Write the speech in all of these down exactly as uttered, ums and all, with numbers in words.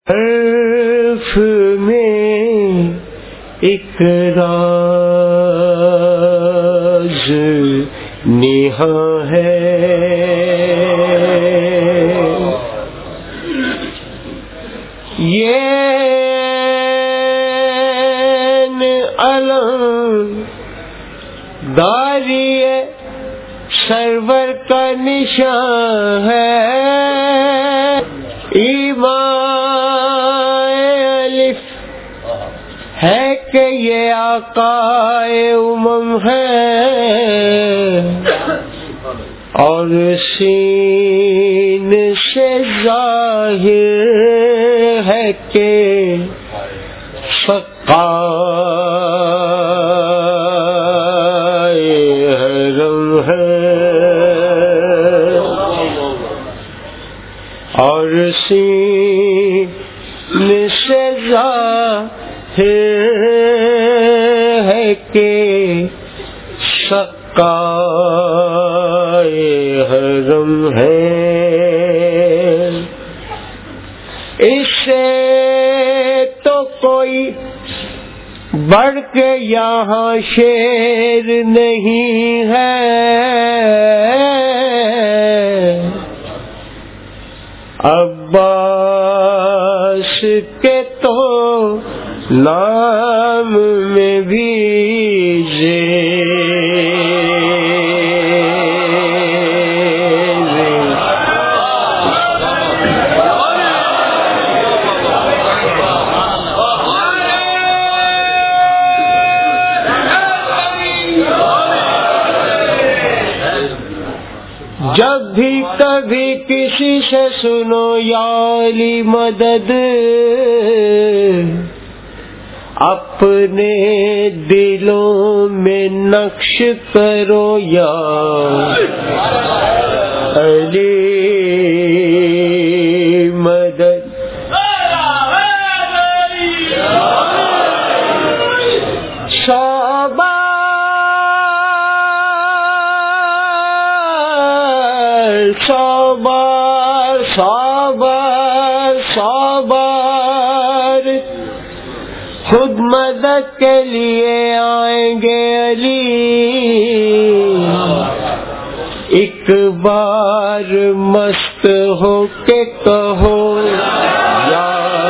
حرف میں ایک راز نہاں ہے، یہ علم داری سرور کا نشان ہے، ایمان الف ہے کہ یہ آقا امم ہے، اور سین سے ظاہر ہے کہ سقائے حرم ہے، اور سین سے ظاہر ہے کہ سقائے حرم ہے، اس سے تو کوئی بڑھ کے یہاں شیر نہیں ہے، عباس کے تو نام میں بھی جب بھی کبھی کسی سے سنو یا علی مدد، اپنے دلوں میں نقش کرو یا علی مدد، صبر صبر صبر خود مدد کے لیے آئیں گے علی، ایک بار مست ہو کے کہو یا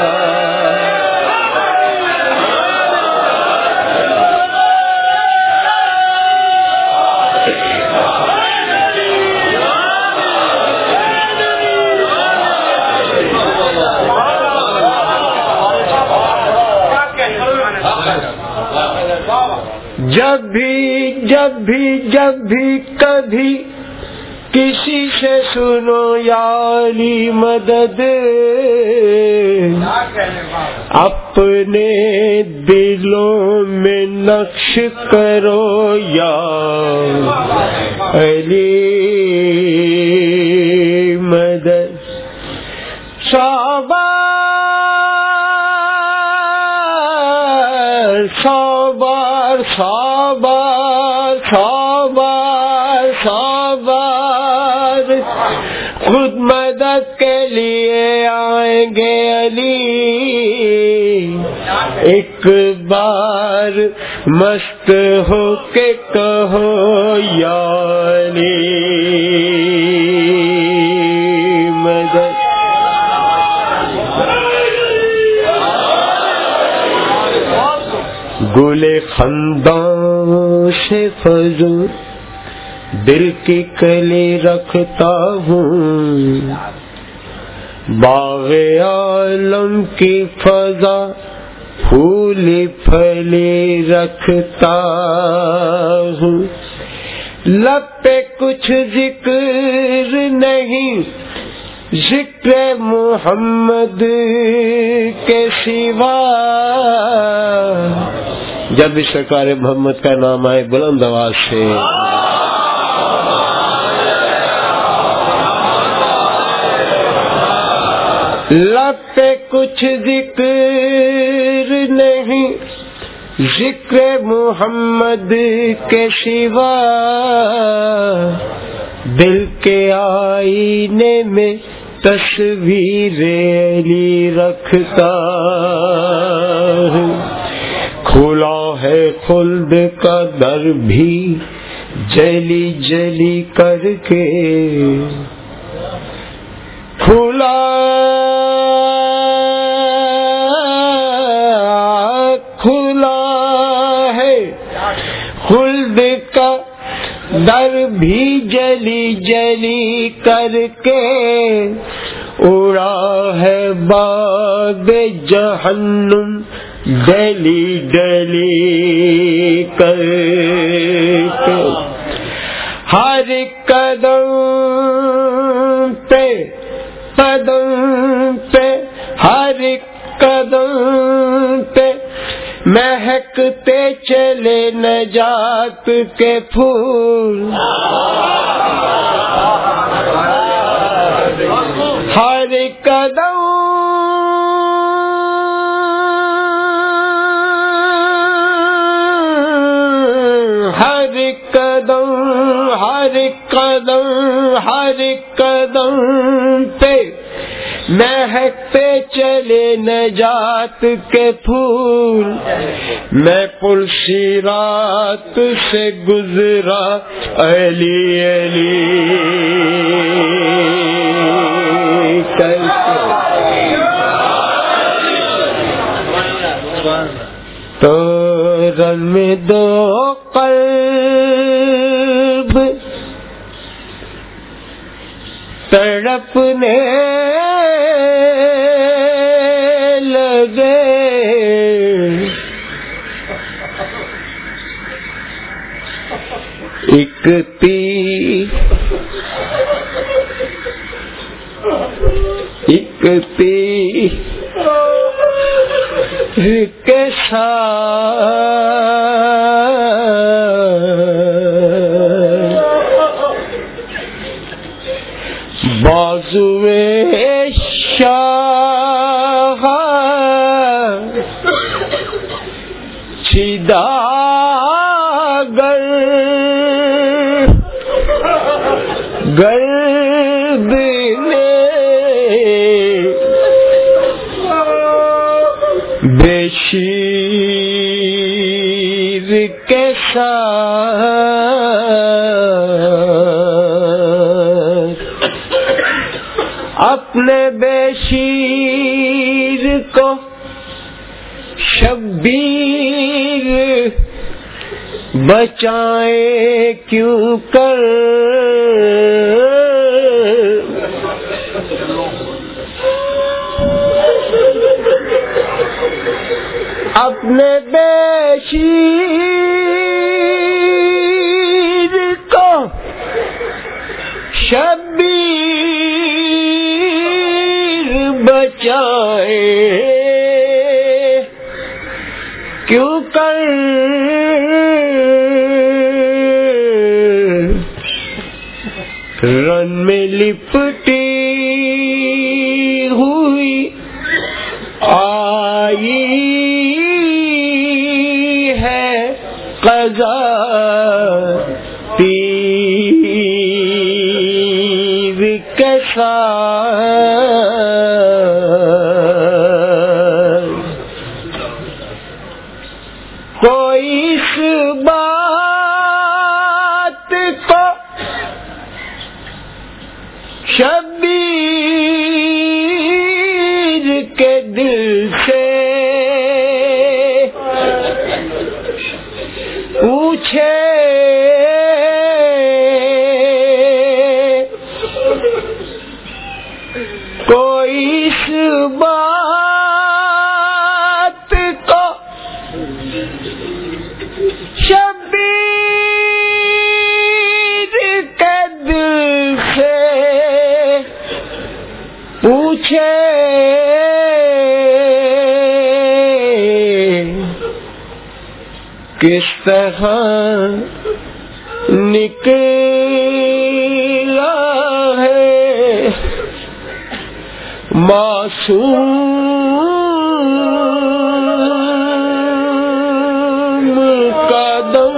جب بھی جب بھی جب بھی کبھی کسی سے سنو یا علی مدد، اپنے دلوں میں نقش کرو یا علی مدد، صبر صبر صبر صبر صبر خود مدد کے لیے آئیں گے علی، ایک بار مست ہو کے کہو یا علی مدد، گل خنداں سے فضول دل کی کلی رکھتا ہوں، باغ عالم کی فضا پھولی پھلی رکھتا ہوں، لب پہ کچھ ذکر نہیں ذکر محمد کے سوا، جب بھی سرکار محمد کا نام آئے بلند آواز سے لب پہ کچھ ذکر نہیں ذکر محمد کے سوا، دل کے آئینے میں تصویر علی رکھتا ہے، کھلا ہے خلد کا در بھی جلی جلی کر کے، کھلا کھلا ہے خلد کا در بھی جلی جلی کر کے، اڑا ہے باد جہنم ڈلی ڈلی کر کے، ہر قدم پہ قدم پہ ہر قدم پہ مہکتے چلے نجات کے پھول، ہر قدم ہر قدم ہر قدم ہر قدم پہ مہکتے چلے نجات کے پھول، میں پل صراط سے گزرا علی علی کر کے، تو رن میں دو قلب تڑپنے لگے، ایک تیر ایک تیر کے ساتھ بازوئے شاہ چیدہ گر گرد نے بے شیر کے ساتھ اپنے بے شیر کو شبیر بچائے کیوں کر، اپنے بے شیر کو شبیر بچائے کیوں کر، رن میں لپٹی ہوئی آئی ہے قضا، تیر کے ساتھ کوئی اس بات کو شبیر کے دل سے پوچھے، کوئی اس بات کو شبیر کے دل سے پوچھے، کس طرح نکلا ہے معصوم قدم،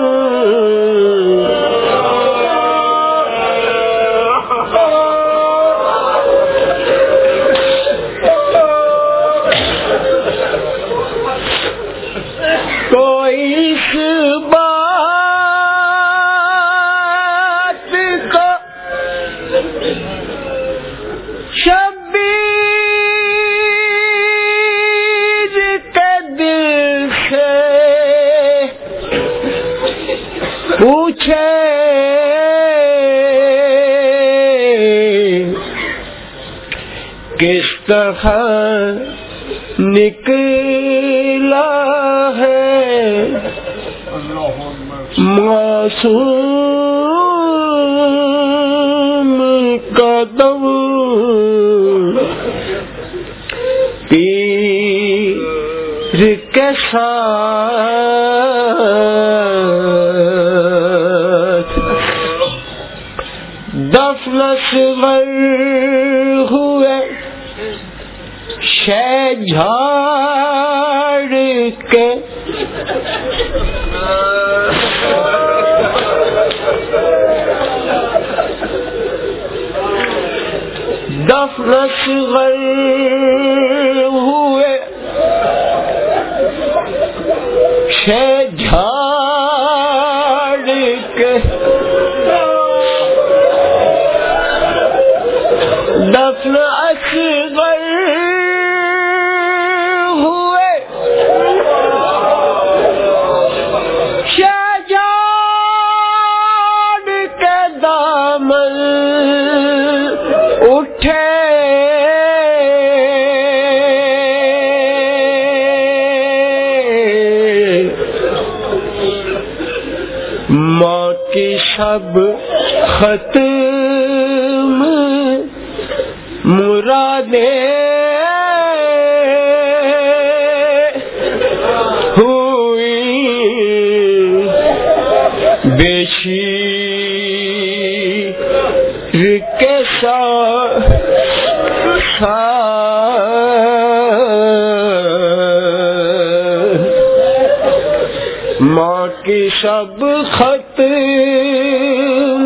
کوئی اس بات کو شبیر کے دل سے پوچھے کس طرح نکلا ہے معصوم قدم پیر کے ساتھ دفن اصغر ہوئے شے جھاڑ کے دفن اصغر ہوئے شے جھاڑ کے دفن اصغر ماں کی سب ختم مرادیں ہوئی بے شیر کے ساتھ ماں کی سب ختم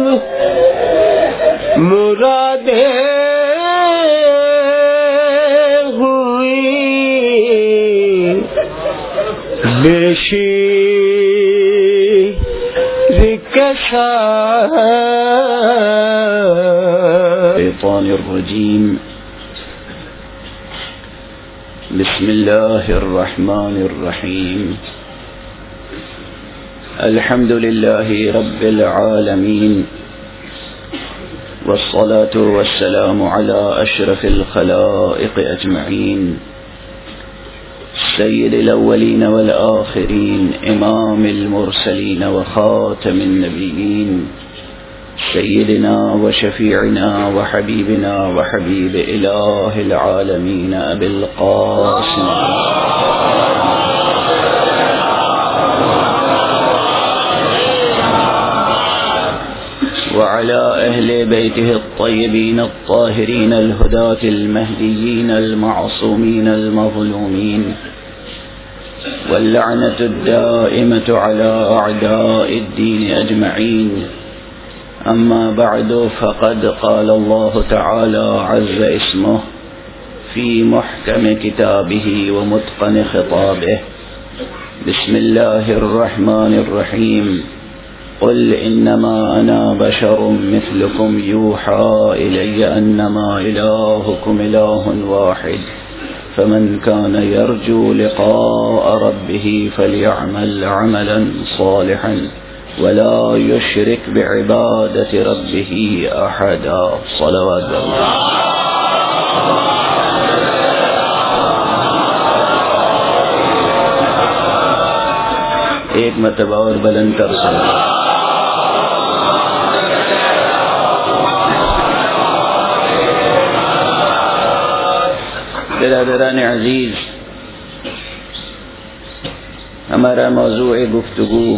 مرادیں ہوئی بے شیر کے ساتھ. الشیطان الرجیم. بسم اللہ الرحمن الرحیم. الحمد لله رب العالمين والصلاة والسلام على أشرف الخلائق أجمعين سيد الأولين والآخرين إمام المرسلين وخاتم النبيين سيدنا وشفيعنا وحبيبنا وحبيب إله العالمين أبي القاسم وعلى أهل بيته الطيبين الطاهرين الهداة المهديين المعصومين المظلومين واللعنة الدائمة على أعداء الدين أجمعين. أما بعد فقد قال الله تعالى عز اسمه في محكم كتابه ومتقن خطابه. بسم الله الرحمن الرحيم. قل إنما أنا بشر مثلكم يوحى إلي أنما إلهكم إله واحد فمن كان يرجو لقاء ربه فليعمل عملا صالحا ولا يشرك بعبادة ربه أحدا. صلوات الله. ایک مرتبہ اور بلند کر سکتے. برادران عزیز، ہمارا موضوع گفتگو،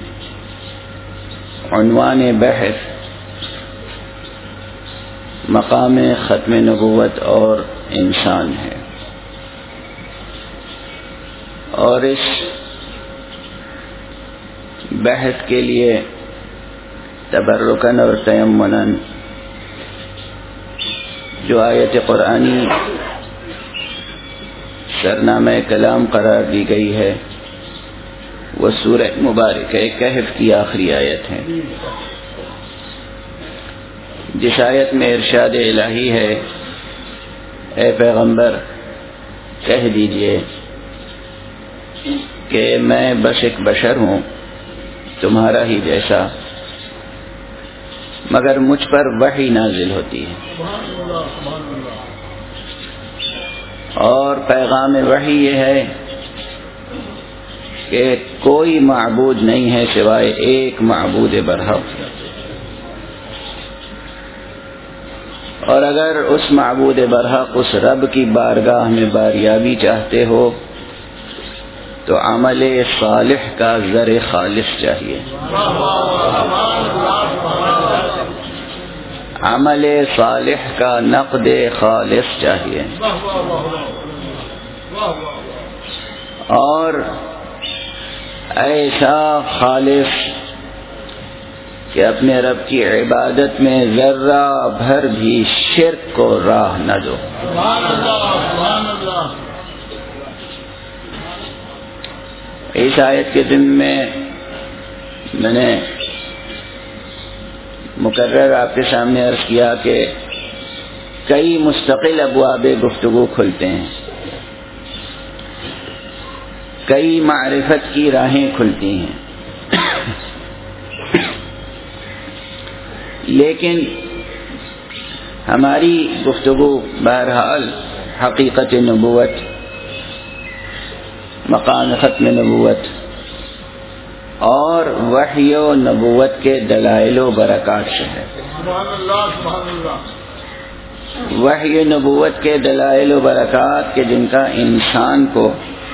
عنوان بحث مقام ختم نبوت اور انسان ہے، اور اس بحث کے لیے تبرکاً اور تیمناً جو آیت قرآنی سرنامہ کلام قرار دی گئی ہے وہ سورہ مبارکہ کہف کی آخری آیت ہے، جس آیت میں ارشاد الہی ہے اے پیغمبر کہہ دیجئے کہ میں بس ایک بشر ہوں تمہارا ہی جیسا، مگر مجھ پر وحی نازل ہوتی ہے، اور پیغام وحی یہ ہے کہ کوئی معبود نہیں ہے سوائے ایک معبود برحق، اور اگر اس معبود برحق اس رب کی بارگاہ میں باریابی چاہتے ہو تو عمل صالح کا زر خالص چاہیے، عمل صالح کا نقد خالص چاہیے، اور ایسا خالص کہ اپنے رب کی عبادت میں ذرہ بھر بھی شرک کو راہ نہ دو۔ اس آیت کے دن میں میں نے مقرر آپ کے سامنے عرض کیا کہ کئی مستقل ابواب گفتگو کھلتے ہیں، کئی معرفت کی راہیں کھلتی ہیں، لیکن ہماری گفتگو بہرحال حقیقت نبوت، مقام ختم نبوت اور وحی و نبوت کے دلائل و برکات سے ہے۔ وحی و نبوت کے دلائل و برکات کے جن کا انسان کو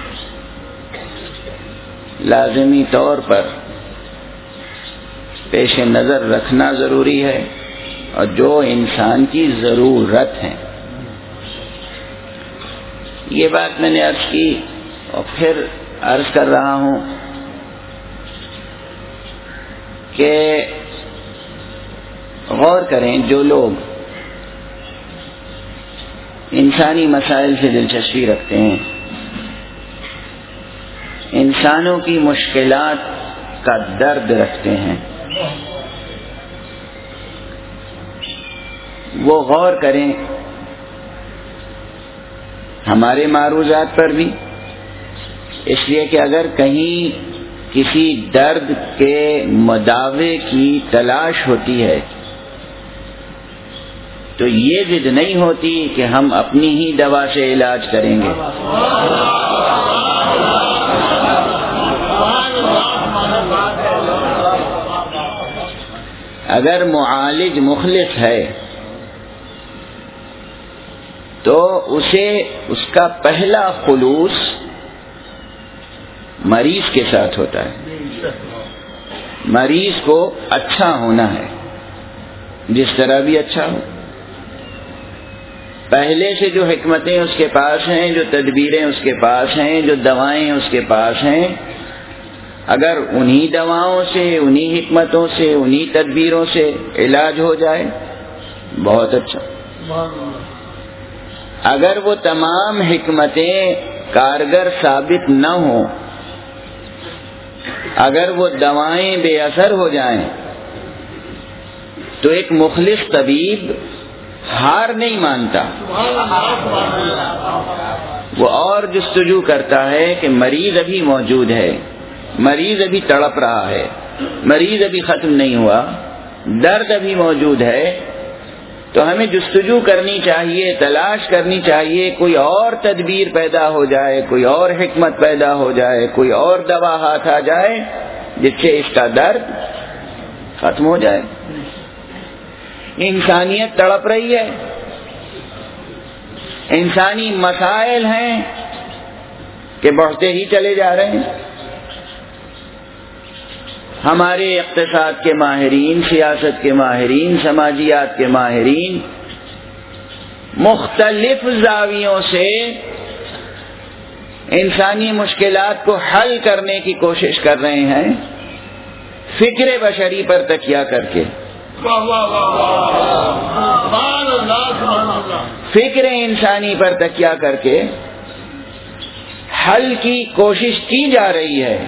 لازمی طور پر پیش نظر رکھنا ضروری ہے، اور جو انسان کی ضرورت ہے۔ یہ بات میں نے عرض کی اور پھر عرض کر رہا ہوں کہ غور کریں جو لوگ انسانی مسائل سے دلچسپی رکھتے ہیں، انسانوں کی مشکلات کا درد رکھتے ہیں، وہ غور کریں ہمارے معروضات پر بھی، اس لیے کہ اگر کہیں کسی درد کے مداوے کی تلاش ہوتی ہے تو یہ ضد نہیں ہوتی کہ ہم اپنی ہی دوا سے علاج کریں گے، اگر معالج مخلص ہے تو اسے اس کا پہلا خلوص مریض کے ساتھ ہوتا ہے، مریض کو اچھا ہونا ہے جس طرح بھی اچھا ہو، پہلے سے جو حکمتیں اس کے پاس ہیں، جو تدبیریں اس کے پاس ہیں، جو دوائیں اس کے پاس ہیں، اگر انہی دواؤں سے، انہی حکمتوں سے، انہی تدبیروں سے علاج ہو جائے بہت اچھا، اگر وہ تمام حکمتیں کارگر ثابت نہ ہوں، اگر وہ دوائیں بے اثر ہو جائیں تو ایک مخلص طبیب ہار نہیں مانتا، وہ اور جستجو کرتا ہے کہ مریض ابھی موجود ہے، مریض ابھی تڑپ رہا ہے، مریض ابھی ختم نہیں ہوا، درد ابھی موجود ہے، تو ہمیں جستجو کرنی چاہیے، تلاش کرنی چاہیے، کوئی اور تدبیر پیدا ہو جائے، کوئی اور حکمت پیدا ہو جائے، کوئی اور دوا ہاتھ آ جائے جس سے اس کا درد ختم ہو جائے۔ انسانیت تڑپ رہی ہے، انسانی مسائل ہیں کہ بڑھتے ہی چلے جا رہے ہیں۔ ہمارے اقتصاد کے ماہرین، سیاست کے ماہرین، سماجیات کے ماہرین مختلف زاویوں سے انسانی مشکلات کو حل کرنے کی کوشش کر رہے ہیں، فکر بشری پر تکیہ کر کے، فکر انسانی پر تکیہ کر کے، حل کی کوشش کی جا رہی ہے،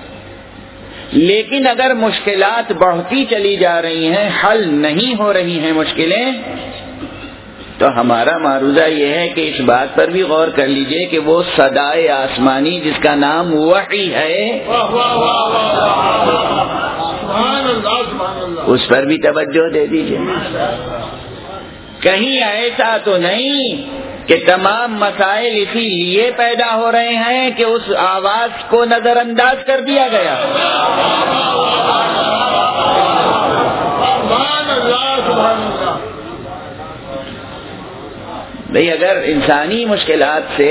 لیکن اگر مشکلات بڑھتی چلی جا رہی ہیں، حل نہیں ہو رہی ہیں مشکلیں، تو ہمارا معروضہ یہ ہے کہ اس بات پر بھی غور کر لیجئے کہ وہ صدائے آسمانی جس کا نام وحی ہے، اس پر بھی توجہ دے دیجئے۔ کہیں ایسا تو نہیں کہ تمام مسائل اسی لیے پیدا ہو رہے ہیں کہ اس آواز کو نظر انداز کر دیا گیا۔ بھئی اگر انسانی مشکلات سے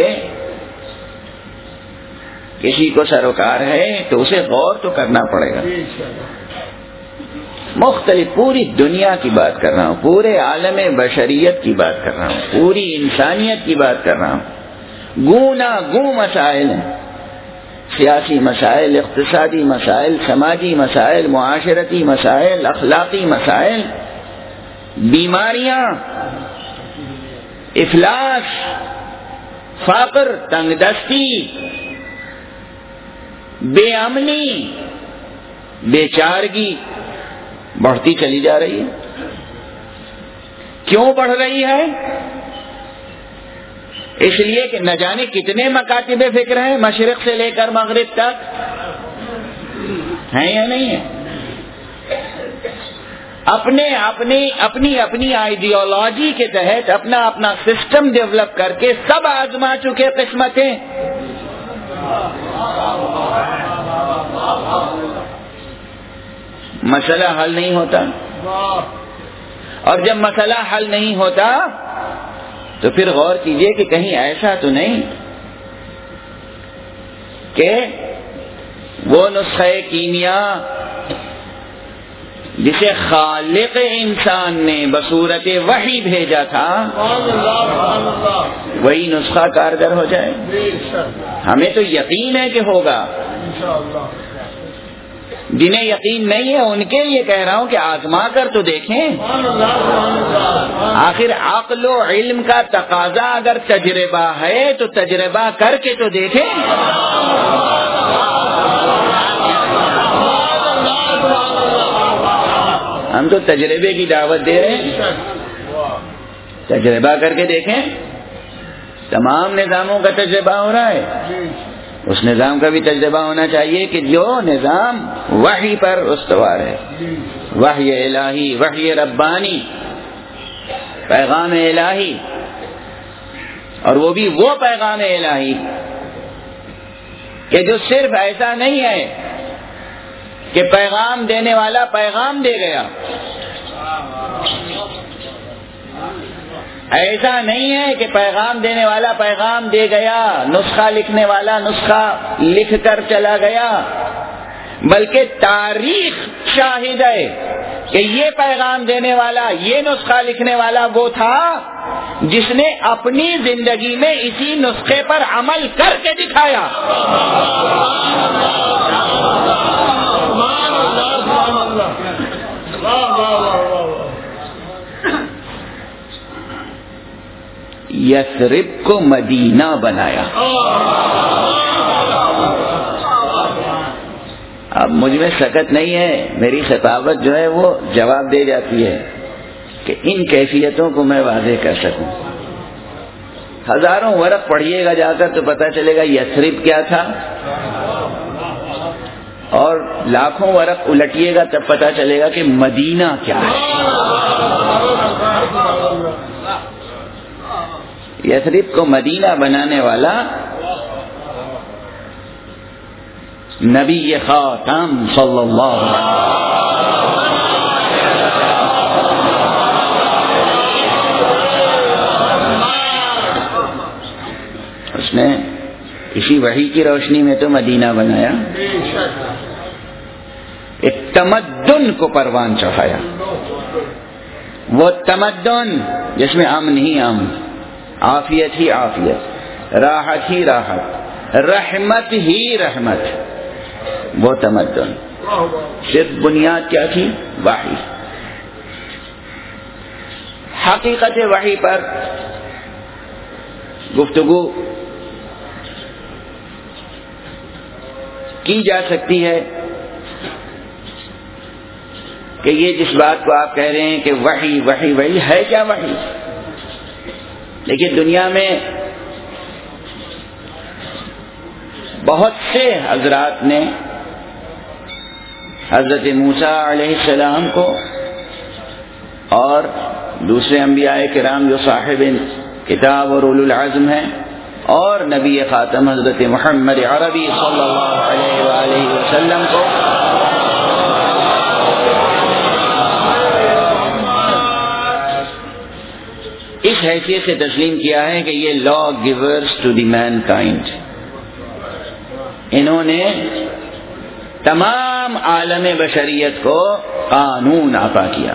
کسی کو سروکار ہے تو اسے غور تو کرنا پڑے گا۔ مختلف پوری دنیا کی بات کر رہا ہوں، پورے عالم بشریت کی بات کر رہا ہوں، پوری انسانیت کی بات کر رہا ہوں۔ گونا گوں مسائل ہیں، سیاسی مسائل، اقتصادی مسائل، سماجی مسائل، معاشرتی مسائل، اخلاقی مسائل، بیماریاں، افلاس، فقر، تنگ دستی، بے امنی، بے چارگی بڑھتی چلی جا رہی ہے۔ کیوں بڑھ رہی ہے؟ اس لیے کہ نہ جانے کتنے مکاتب فکر ہیں مشرق سے لے کر مغرب تک، ہیں یا نہیں ہیں؟ اپنے اپنی اپنی اپنی آئیڈیالوجی کے تحت اپنا اپنا سسٹم ڈیولپ کر کے سب آزما چکے قسمتیں۔ مسئلہ حل نہیں ہوتا، اور جب مسئلہ حل نہیں ہوتا تو پھر غور کیجئے کہ کہیں ایسا تو نہیں کہ وہ نسخہ کیمیا جسے خالق انسان نے بصورت وحی بھیجا تھا وہی نسخہ کارگر ہو جائے۔ ہمیں تو یقین ہے کہ ہوگا، جنہیں یقین نہیں ہے ان کے لیے کہہ رہا ہوں کہ آزما کر تو دیکھیں۔ آخر عقل و علم کا تقاضا اگر تجربہ ہے تو تجربہ کر کے تو دیکھیں۔ ہم تو تجربے کی دعوت دے رہے ہیں، تجربہ کر کے دیکھیں۔ تمام نظاموں کا تجربہ ہو رہا ہے، اس نظام کا بھی تجربہ ہونا چاہیے کہ جو نظام وحی پر استوار ہے، وحی الہی، وحی ربانی، پیغام الہی، اور وہ بھی وہ پیغام الہی کہ جو صرف ایسا نہیں ہے کہ پیغام دینے والا پیغام دے گیا، ایسا نہیں ہے کہ پیغام دینے والا پیغام دے گیا، نسخہ لکھنے والا نسخہ لکھ کر چلا گیا، بلکہ تاریخ شاہد ہے کہ یہ پیغام دینے والا، یہ نسخہ لکھنے والا وہ تھا جس نے اپنی زندگی میں اسی نسخے پر عمل کر کے دکھایا۔ یثرب کو مدینہ بنایا۔ اب مجھ میں سکت نہیں ہے، میری خطابت جو ہے وہ جواب دے جاتی ہے کہ ان کیفیتوں کو میں واضح کر سکوں۔ ہزاروں ورق پڑھیے گا جا کر تو پتہ چلے گا یثرب کیا تھا، اور لاکھوں ورق الٹیے گا تب پتہ چلے گا کہ مدینہ کیا ہے۔ یثرب کو مدینہ بنانے والا نبی خاتم صلی اللہ علیہ وسلم، اس نے اسی وحی کی روشنی میں تو مدینہ بنایا، ایک تمدن کو پروان چڑھایا، وہ تمدن جس میں امن ہی امن، عافیت ہی عافیت، راحت ہی راحت، رحمت ہی رحمت، وہ تمدن۔ صرف بنیاد کیا تھی؟ وحی۔ حقیقت وحی پر گفتگو کی جا سکتی ہے کہ یہ جس بات کو آپ کہہ رہے ہیں کہ وحی وحی وحی ہے کیا وحی؟ لیکن دنیا میں بہت سے حضرات نے حضرت موسیٰ علیہ السلام کو اور دوسرے انبیاء کرام جو صاحب کتاب اور اولو العزم ہیں اور نبی خاتم حضرت محمد عربی صلی اللہ علیہ وآلہ وسلم کو اس حیثیت سے تسلیم کیا ہے کہ یہ lawgivers to the mankind. انہوں نے تمام عالم بشریت کو قانون عطا کیا.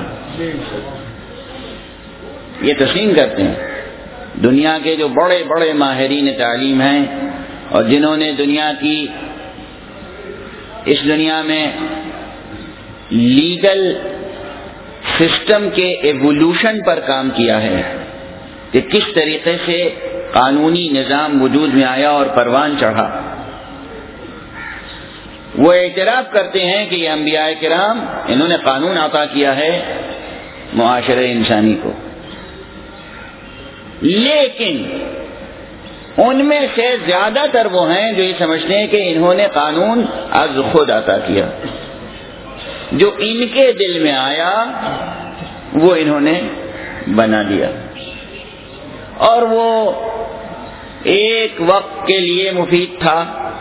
یہ تسلیم کرتے ہیں. دنیا کے جو بڑے بڑے ماہرین تعلیم ہیں اور جنہوں نے دنیا کی اس دنیا میں لیگل سسٹم کے ایوولوشن پر کام کیا ہے کہ کس طریقے سے قانونی نظام وجود میں آیا اور پروان چڑھا، وہ اعتراف کرتے ہیں کہ یہ انبیاء کرام انہوں نے قانون عطا کیا ہے معاشرہ انسانی کو. لیکن ان میں سے زیادہ تر وہ ہیں جو یہ سمجھتے ہیں کہ انہوں نے قانون از خود عطا کیا، جو ان کے دل میں آیا وہ انہوں نے بنا دیا، اور وہ ایک وقت کے لیے مفید تھا.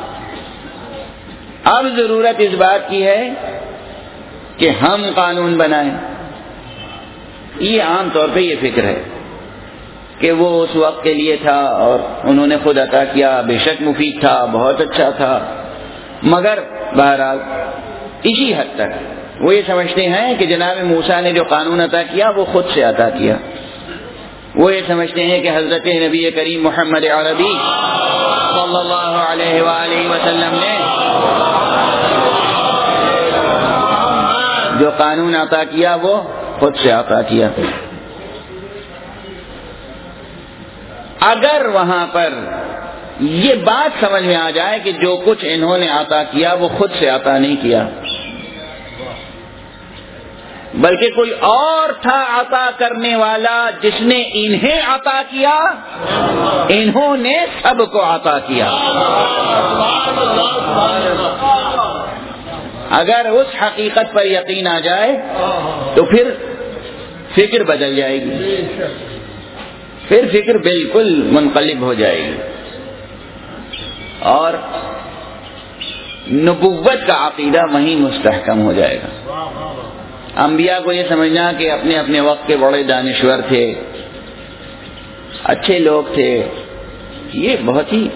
اب ضرورت اس بات کی ہے کہ ہم قانون بنائیں. یہ عام طور پہ یہ فکر ہے کہ وہ اس وقت کے لیے تھا اور انہوں نے خود عطا کیا، بے شک مفید تھا، بہت اچھا تھا، مگر بہرحال اسی حد تک وہ یہ سمجھتے ہیں کہ جناب موسیٰ نے جو قانون عطا کیا وہ خود سے عطا کیا. وہ یہ سمجھتے ہیں کہ حضرت نبی کریم محمد عربی صلی اللہ علیہ وآلہ وسلم نے جو قانون عطا کیا وہ خود سے عطا کیا. اگر وہاں پر یہ بات سمجھ میں آ جائے کہ جو کچھ انہوں نے عطا کیا وہ خود سے عطا نہیں کیا بلکہ کوئی اور تھا عطا کرنے والا جس نے انہیں عطا کیا، انہوں نے سب کو عطا کیا. اگر اس حقیقت پر یقین آ جائے تو پھر فکر بدل جائے گی، پھر فکر بالکل منقلب ہو جائے گی اور نبوت کا عقیدہ وہیں مستحکم ہو جائے گا. انبیاء کو یہ سمجھنا کہ اپنے اپنے وقت کے بڑے دانشور تھے، اچھے لوگ تھے، یہ بہت ہی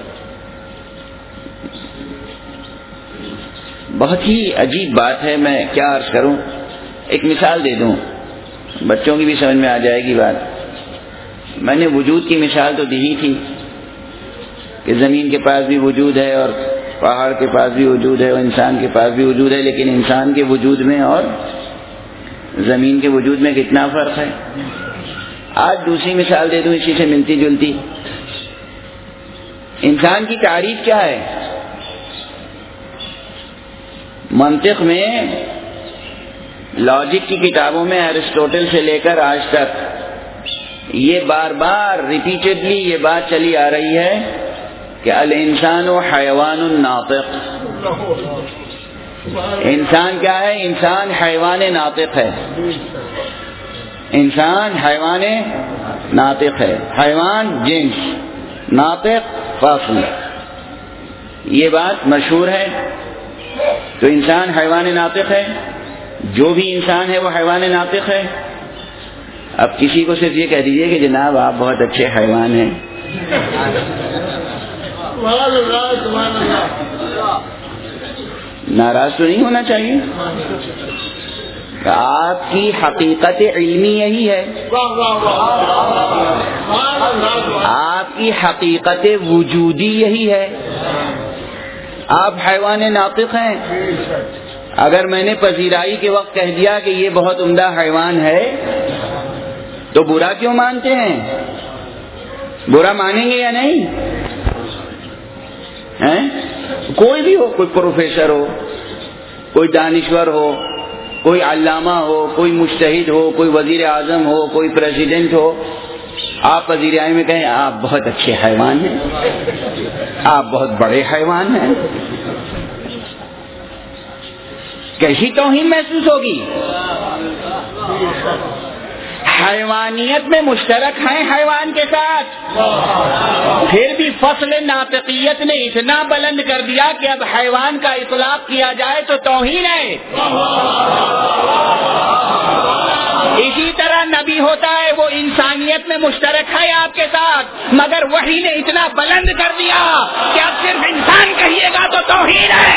بہت ہی عجیب بات ہے. میں کیا عرض کروں، ایک مثال دے دوں، بچوں کی بھی سمجھ میں آ جائے گی بات. میں نے وجود کی مثال تو دی ہی تھی کہ زمین کے پاس بھی وجود ہے اور پہاڑ کے پاس بھی وجود ہے اور انسان کے پاس بھی وجود ہے، لیکن انسان کے وجود میں اور زمین کے وجود میں کتنا فرق ہے. آج دوسری مثال دے دوں اسی سے ملتی جلتی. انسان کی تعریف کیا ہے؟ منطق میں لاجک کی کتابوں میں ارسطوٹل سے لے کر آج تک یہ بار بار ریپیٹڈلی یہ بات چلی آ رہی ہے کہ الانسان حیوان ناطق. انسان کیا ہے؟ انسان حیوان ناطق ہے. انسان حیوان ناطق ہے. حیوان جنس، ناطق فصل. یہ بات مشہور ہے. تو انسان حیوان ناطق ہے، جو بھی انسان ہے وہ حیوان ناطق ہے. اب کسی کو صرف یہ کہہ دیجئے کہ جناب آپ بہت اچھے حیوان ہیں، ناراض تو نہیں ہونا چاہیے. آپ کی حقیقت علمی یہی ہے، آپ کی حقیقت وجودی یہی ہے. آپ حیوان ناطق ہیں. اگر میں نے پذیرائی کے وقت کہہ دیا کہ یہ بہت عمدہ حیوان ہے تو برا کیوں مانتے ہیں؟ برا مانیں گے یا نہیں؟ کوئی بھی ہو، کوئی پروفیسر ہو، کوئی دانشور ہو، کوئی علامہ ہو، کوئی مجتہد ہو، کوئی وزیر اعظم ہو، کوئی پریزیڈنٹ ہو، آپ وزیر اعظم میں کہیں آپ بہت اچھے حیوان ہیں، آپ بہت بڑے حیوان ہیں، کیسی توہین محسوس ہوگی؟ حیوانیت میں مشترک ہیں حیوان کے ساتھ، پھر بھی فصل ناطقیت نے اتنا بلند کر دیا کہ اب حیوان کا اطلاق کیا جائے تو توہین ہے۔ اسی طرح نبی ہوتا ہے، وہ انسانیت میں مشترک ہے آپ کے ساتھ، مگر وحی نے اتنا بلند کر دیا کہ اب صرف انسان کہیے گا تو توہین ہے۔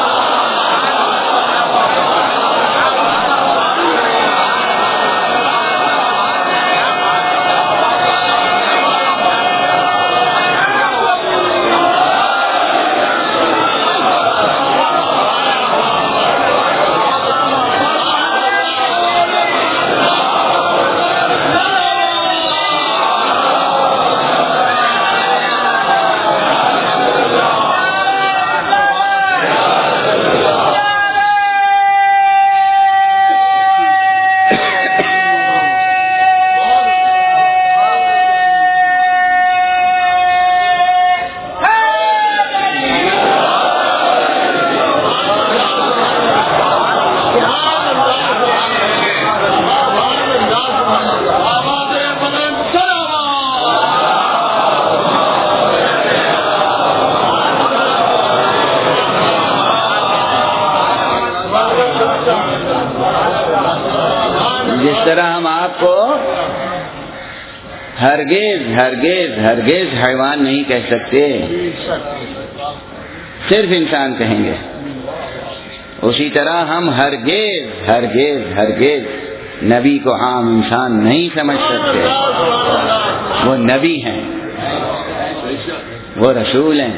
جس طرح ہم آپ کو ہرگز ہرگز ہرگز حیوان نہیں کہہ سکتے، صرف انسان کہیں گے، اسی طرح ہم ہرگز ہرگز ہرگز نبی کو عام انسان نہیں سمجھ سکتے۔ وہ نبی ہیں، وہ رسول ہیں۔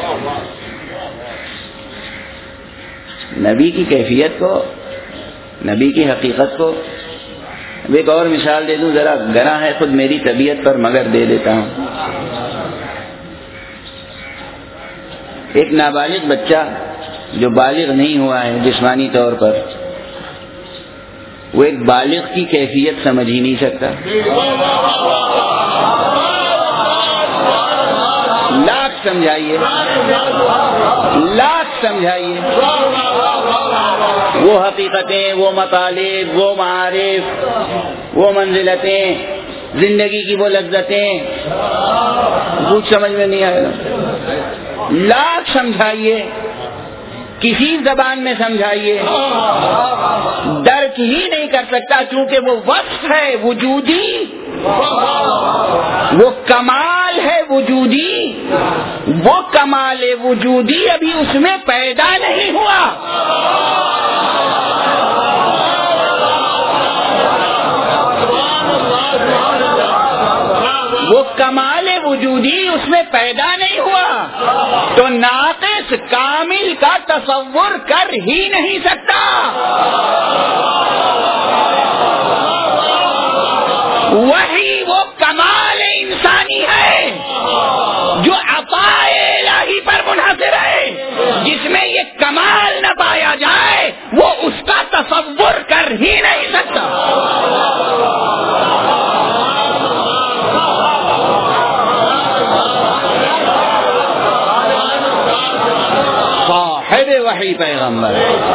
نبی کی کیفیت کو، نبی کی حقیقت کو ایک اور مثال دے دوں، ذرا گرا ہے خود میری طبیعت پر مگر دے دیتا ہوں۔ ایک نابالغ بچہ جو بالغ نہیں ہوا ہے جسمانی طور پر، وہ ایک بالغ کی کیفیت سمجھ ہی نہیں سکتا۔ لاکھ سمجھائیے، لاکھ سمجھائیے، وہ حقیقتیں، وہ مطالب، وہ معارف، وہ منزلتیں، زندگی کی وہ لذتیں کچھ سمجھ میں نہیں آئے گا۔ لاکھ سمجھائیے، کسی زبان میں سمجھائیے، درک ہی نہیں کر سکتا، چونکہ وہ وصف ہے وجودی، وہ کمال ہے وجودی، وہ کمال وجودی ابھی اس میں پیدا نہیں ہوا۔ وہ کمال وجودی اس میں پیدا نہیں ہوا، تو ناقص کامل کا تصور کر ہی نہیں سکتا۔ وہی وہ کمال انسانی ہے جو عطا الہی پر منحصر ہے، جس میں یہ کمال نہ پایا جائے وہ اس کا تصور کر ہی نہیں سکتا۔ صاحب وحی پیغمبر،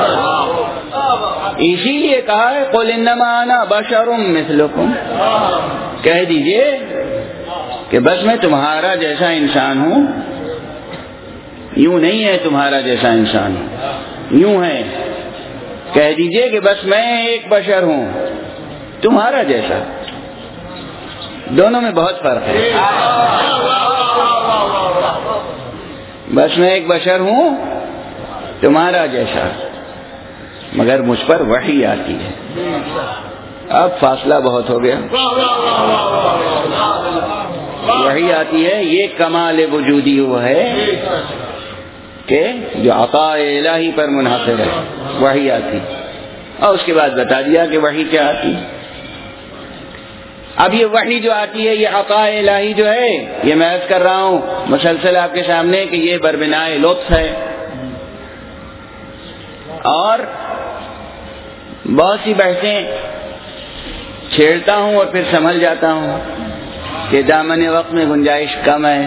اسی لیے کہا ہے قل انما انا بشر مثلکم، کہہ دیجئے کہ بس میں تمہارا جیسا انسان ہوں۔ یوں نہیں ہے تمہارا جیسا انسان ہوں، یوں ہے، کہہ دیجئے کہ بس میں ایک بشر ہوں تمہارا جیسا۔ دونوں میں بہت فرق ہے۔ بس میں ایک بشر ہوں تمہارا جیسا، مگر مجھ پر وحی آتی ہے۔ اب فاصلہ بہت ہو گیا۔ وحی آتی ہے، یہ کمال وجودی وہ ہے کہ جو عطا الہی پر منحصر ہے، وحی آتی، اور اس کے بعد بتا دیا کہ وحی کیا آتی۔ اب یہ وحی جو آتی ہے، یہ عطا الہی جو ہے، یہ میں عرض کر رہا ہوں مسلسل آپ کے سامنے کہ یہ بربنائے لطف ہے، اور بہت سی بحثیں چھیڑتا ہوں اور پھر سنبھل جاتا ہوں کہ دامن وقت میں گنجائش کم ہے.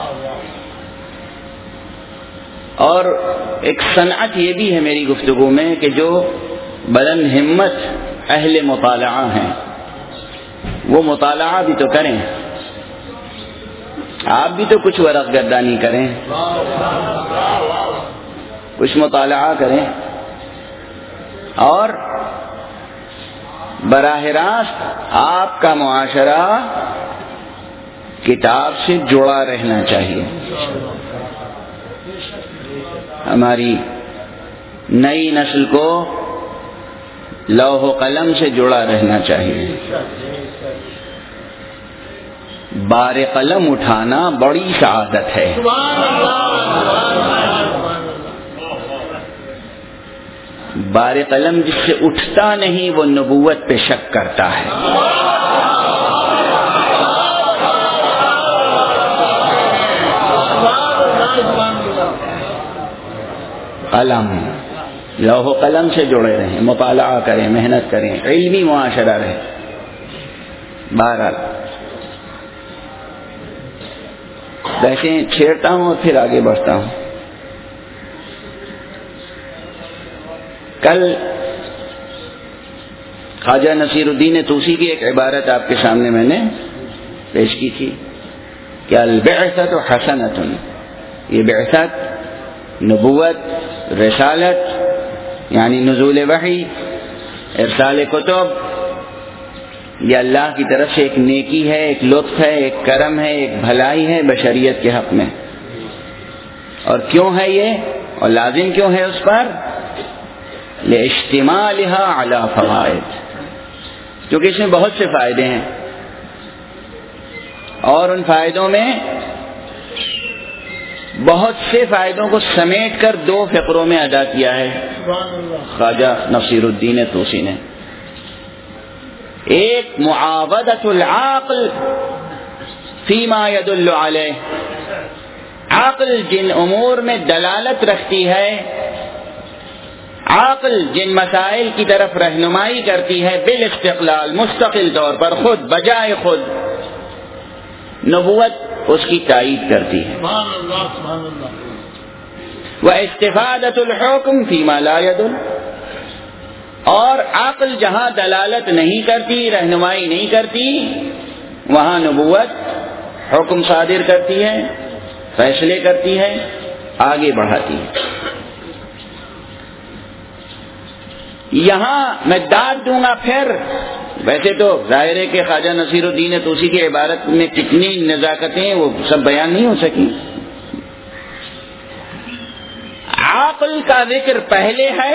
اور ایک صنعت یہ بھی ہے میری گفتگو میں کہ جو بلند ہمت اہل مطالعہ ہیں وہ مطالعہ بھی تو کریں، آپ بھی تو کچھ ورق گردانی کریں، کچھ مطالعہ کریں، اور براہ راست آپ کا معاشرہ کتاب سے جڑا رہنا چاہیے. ہماری نئی نسل کو لوح و قلم سے جڑا رہنا چاہیے. بار قلم اٹھانا بڑی سعادت ہے. بار قلم جس سے اٹھتا نہیں وہ نبوت پہ شک کرتا ہے. قلم، لوح و قلم سے جڑے رہیں، مطالعہ کریں، محنت کریں، علمی معاشرہ رہے. بہرحال ویسے چھیڑتا ہوں اور پھر آگے بڑھتا ہوں. کل خواجہ نصیر الدین طوسی کی ایک عبارت آپ کے سامنے میں نے پیش کی تھی کہ البعثۃ حسنۃ، یہ بعثت، نبوت، رسالت یعنی نزول وحی، ارسال کتب، یہ اللہ کی طرف سے ایک نیکی ہے، ایک لطف ہے، ایک کرم ہے، ایک بھلائی ہے بشریت کے حق میں. اور کیوں ہے یہ، اور لازم کیوں ہے اس پر؟ لِاشْتِمَالِهَا عَلَى فَوَائِدٍ، کیونکہ اس میں بہت سے فائدے ہیں، اور ان فائدوں میں بہت سے فائدوں کو سمیٹ کر دو فقروں میں ادا کیا ہے خواجہ نصیر الدین طوسی نے. ایک معاودۃ العقل فیما يدل علیہ، عقل جن امور میں دلالت رکھتی ہے، عقل جن مسائل کی طرف رہنمائی کرتی ہے، بالاستقلال، مستقل طور پر، خود بجائے خود، نبوت اس کی تائید کرتی ہے. وَاستفادۃ الحکم فیما لا يدل، اور عقل جہاں دلالت نہیں کرتی، رہنمائی نہیں کرتی، وہاں نبوت حکم صادر کرتی ہے، فیصلے کرتی ہے، آگے بڑھاتی ہے. یہاں میں داد دوں گا پھر، ویسے تو ظاہر ہے کہ خواجہ نصیر الدین طوسی کی عبارت میں کتنی نزاکتیں وہ سب بیان نہیں ہو سکی. عقل کا ذکر پہلے ہے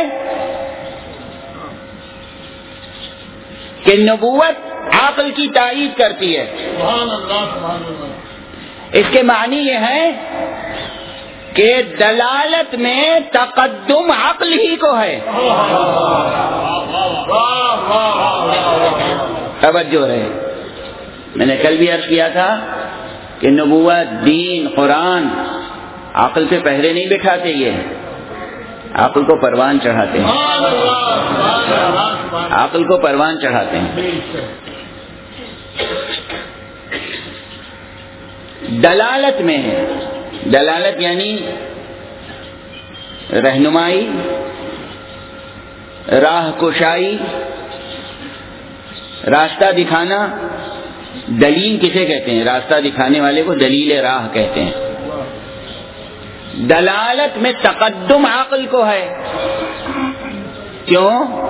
کہ نبوت عقل کی تائید کرتی ہے. اس کے معنی یہ ہے کہ دلالت میں تقدم عقل ہی کو ہے. توجہ رہے، میں نے کل بھی عرض کیا تھا کہ نبوت، دین، قرآن عقل پہ پہرے نہیں بٹھاتے، یہ عقل کو پروان چڑھاتے ہیں، عقل کو پروان چڑھاتے ہیں. دلالت میں ہے، دلالت یعنی رہنمائی، راہ کشائی، راستہ دکھانا. دلیل کسے کہتے ہیں؟ راستہ دکھانے والے کو دلیل راہ کہتے ہیں. دلالت میں تقدم عقل کو ہے. کیوں؟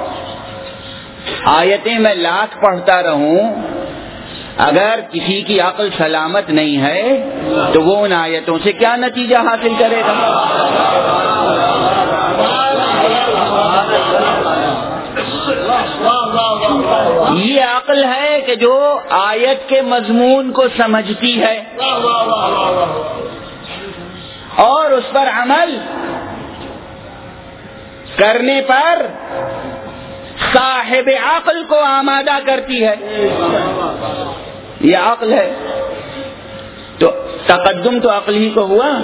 آیتیں میں لاکھ پڑھتا رہوں، اگر کسی کی عقل سلامت نہیں ہے تو وہ ان آیتوں سے کیا نتیجہ حاصل کرے گا؟ یہ عقل ہے کہ جو آیت کے مضمون کو سمجھتی ہے اور اس پر عمل کرنے پر صاحب عقل کو آمادہ کرتی ہے. یہ عقل ہے. تو تقدم تو عقل ہی کو ہوا.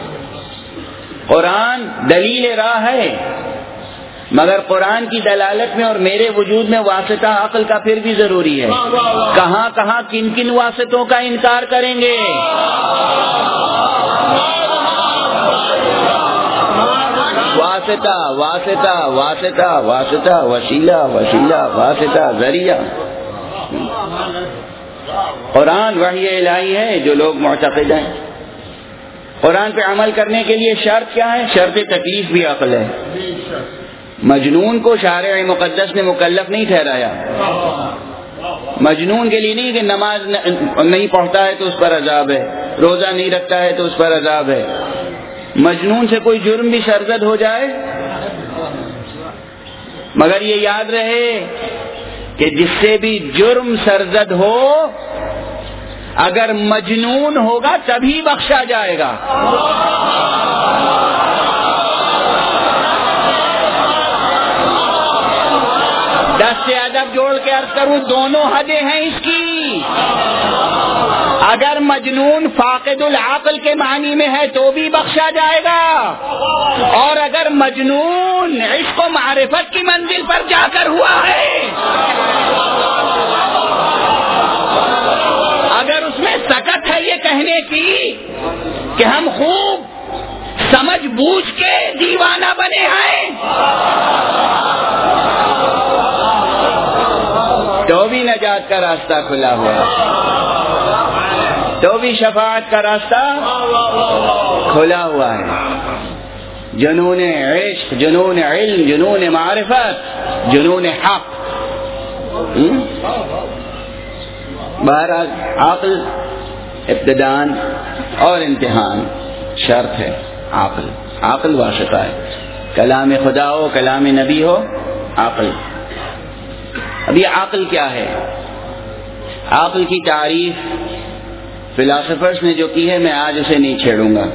قرآن دلیل راہ ہے، مگر قرآن کی دلالت میں اور میرے وجود میں واسطہ عقل کا پھر بھی ضروری ہے. کہاں کہاں کن کن واسطوں کا انکار کریں گے؟ واسطہ واسطہ واسطہ واسطہ وسیلہ وسیلہ واسطہ ذریعہ. قرآن وحی الہی ہے جو لوگ معتقد ہیں. قرآن پہ عمل کرنے کے لیے شرط کیا ہے؟ شرط تکلیف بھی عقل ہے. مجنون کو شارع مقدس نے مکلف نہیں ٹھہرایا. مجنون کے لیے نہیں کہ نماز نہیں پڑھتا ہے تو اس پر عذاب ہے، روزہ نہیں رکھتا ہے تو اس پر عذاب ہے. مجنون سے کوئی جرم بھی سرزد ہو جائے، مگر یہ یاد رہے کہ جس سے بھی جرم سرزد ہو اگر مجنون ہوگا تبھی بخشا جائے گا. دس سے ادب جوڑ کے عرض کروں، دونوں حدیں ہیں اس کی. اگر مجنون فاقد العقل کے معنی میں ہے تو بھی بخشا جائے گا، اور اگر مجنون عشق و معرفت کی منزل پر جا کر ہوا ہے، اگر اس میں سکت ہے یہ کہنے کی کہ ہم خوب سمجھ بوجھ کے دیوانہ بنے ہیں، تو بھی نجات کا راستہ کھلا ہوا ہے، تو بھی شفاعت کا راستہ کھلا ہوا ہے. جنون عشق، جنون علم، جنون معرفت، جنون حق. بہرحال عقل ابتدان اور امتحان شرط ہے. عقل عقل واسطہ ہے. کلام خدا ہو، کلام نبی ہو، عقل. اب یہ عقل کیا ہے؟ عقل کی تعریف فلاسفرز نے جو کی ہے میں آج اسے نہیں چھیڑوں گا.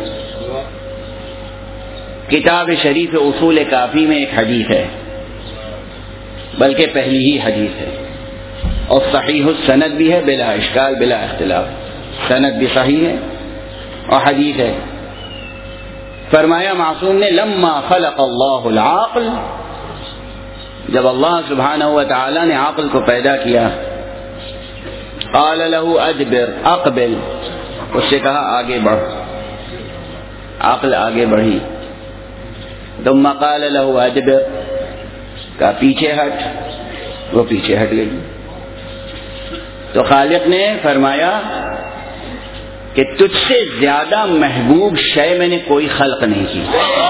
کتاب شریف اصول کافی میں ایک حدیث ہے، بلکہ پہلی ہی حدیث ہے، اور صحیح السند بھی ہے، بلا اشکال بلا اختلاف. سند بھی صحیح ہے اور حدیث ہے. فرمایا معصوم نے، لما خلق اللہ العقل، جب اللہ سبحانہ و تعالی نے عقل کو پیدا کیا، قال له ادبر اقبل، اس سے کہا آگے بڑھ. عقل آگے بڑھی. ثم قال له ادبر، کہا پیچھے ہٹ، وہ پیچھے ہٹ گئی. تو خالق نے فرمایا کہ تجھ سے زیادہ محبوب شے میں نے کوئی خلق نہیں کی.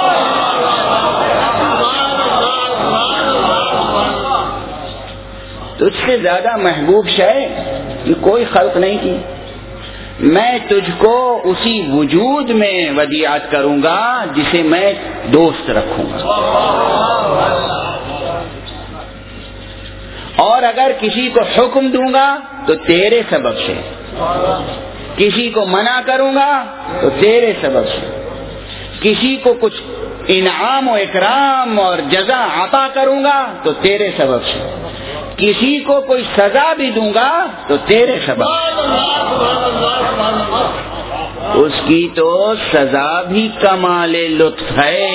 تجھ سے زیادہ محبوب شے کوئی خلق نہیں کی. میں تجھ کو اسی وجود میں ودیعت کروں گا جسے میں دوست رکھوں گا، اور اگر کسی کو حکم دوں گا تو تیرے سبب سے، کسی کو منع کروں گا تو تیرے سبب سے، کسی کو کچھ انعام و اکرام اور جزا عطا کروں گا تو تیرے سبب سے، کسی کو کوئی سزا بھی دوں گا تو تیرے سبب. اس کی تو سزا بھی کمال لطف ہے.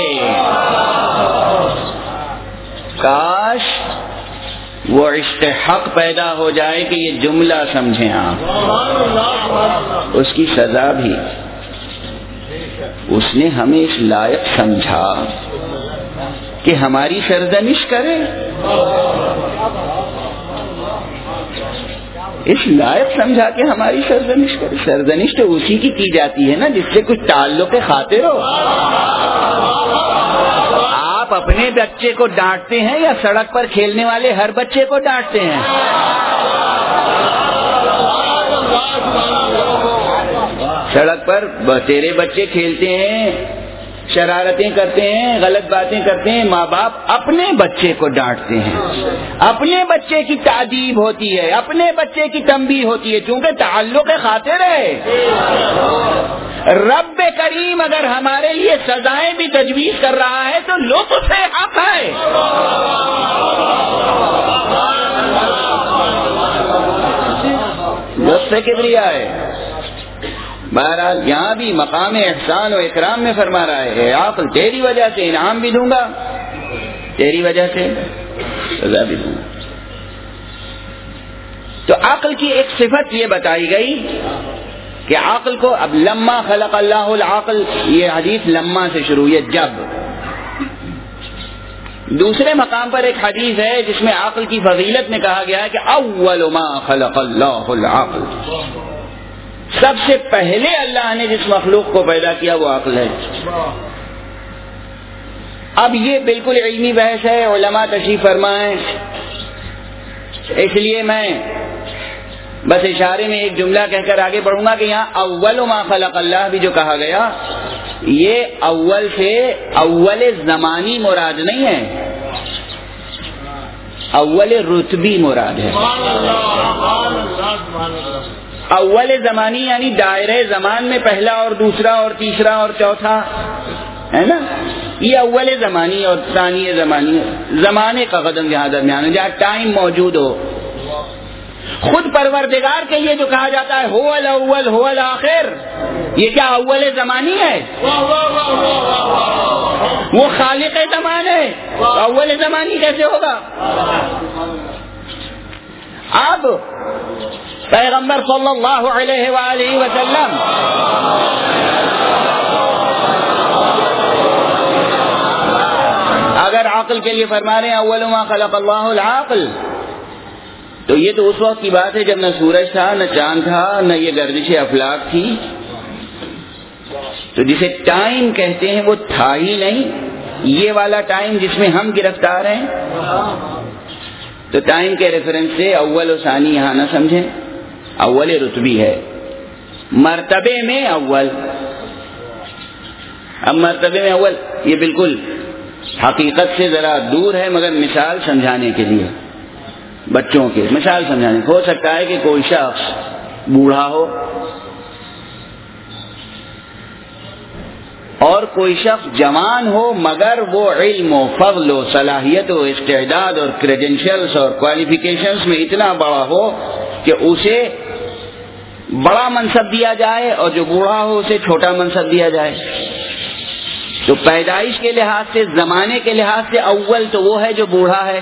کاش وہ عشق حق پیدا ہو جائے کہ یہ جملہ سمجھیں آپ. اس کی سزا بھی اس نے ہمیں اس لائق سمجھا کہ ہماری سرزنش کرے. اس لائق سمجھا کہ ہماری سرزنش کرے. سرزنش تو اسی کی کی جاتی ہے نا جس سے کچھ تعلق خاطر ہو. آپ اپنے بچے کو ڈانٹتے ہیں یا سڑک پر کھیلنے والے ہر بچے کو ڈانٹتے ہیں؟ سڑک پر تیرے بچے کھیلتے ہیں، شرارتیں کرتے ہیں، غلط باتیں کرتے ہیں، ماں باپ اپنے بچے کو ڈانٹتے ہیں. اپنے بچے کی تعدیب ہوتی ہے، اپنے بچے کی تنبیہ ہوتی ہے، چونکہ تعلق خاطر ہے. رب کریم اگر ہمارے لیے سزائیں بھی تجویز کر رہا ہے تو لطف حق ہے. سے کبریا ہے. بہرحال یہاں بھی مقام احسان و اکرام میں فرما رہا ہے اے عقل تیری وجہ سے انعام بھی دوں گا, تیری وجہ سے سزا بھی دوں گا. تو عقل کی ایک صفت یہ بتائی گئی کہ عقل کو, اب لما خلق اللہ العقل, یہ حدیث لما سے شروع ہے جب. دوسرے مقام پر ایک حدیث ہے جس میں عقل کی فضیلت میں کہا گیا ہے کہ اول ما خلق اللہ العقل, سب سے پہلے اللہ نے جس مخلوق کو پیدا کیا وہ عقل ہے. اب یہ بالکل علمی بحث ہے, علماء تشریف فرمائیں, اس لیے میں بس اشارے میں ایک جملہ کہہ کر آگے بڑھوں گا کہ یہاں اول ما خلق اللہ بھی جو کہا گیا, یہ اول سے اول زمانی مراد نہیں ہے, اول رتبی مراد ہے. اول زمانی یعنی دائرہ زمان میں پہلا اور دوسرا اور تیسرا اور چوتھا ہے نا, یہ اول زمانی اور ثانی زمانی, زمانے کا قدم جہاں درمیان ہے, جہاں ٹائم موجود ہو. خود پروردگار کے لیے جو کہا جاتا ہے ہو الاول ہو الآخر, یہ کیا اول زمانی ہے؟ وہ خالق زمان ہے, اول زمانی کیسے ہوگا؟ اب پیغمبر صلی اللہ علیہ وآلہ وسلم اگر عقل کے لیے فرما رہے ہیں اول ما خلق اللہ العقل, تو یہ تو اس وقت کی بات ہے جب نہ سورج تھا, نہ چاند تھا, نہ یہ گردش افلاک تھی. تو جسے ٹائم کہتے ہیں وہ تھا ہی نہیں, یہ والا ٹائم جس میں ہم گرفتار ہیں. تو ٹائم کے ریفرنس سے اول و ثانی یہاں نہ سمجھیں, اول رتبی ہے, مرتبے میں اول. اب مرتبے میں اول یہ بالکل حقیقت سے ذرا دور ہے, مگر مثال سمجھانے کے لیے, بچوں کے مثال سمجھانے. ہو سکتا ہے کہ کوئی شخص بوڑھا ہو اور کوئی شخص جوان ہو, مگر وہ علم و فضل و صلاحیت و استعداد اور کریڈینشلز اور کوالیفیکیشنز میں اتنا بڑا ہو کہ اسے بڑا منصب دیا جائے, اور جو بوڑھا ہو اسے چھوٹا منصب دیا جائے. تو پیدائش کے لحاظ سے, زمانے کے لحاظ سے اول تو وہ ہے جو بوڑھا ہے,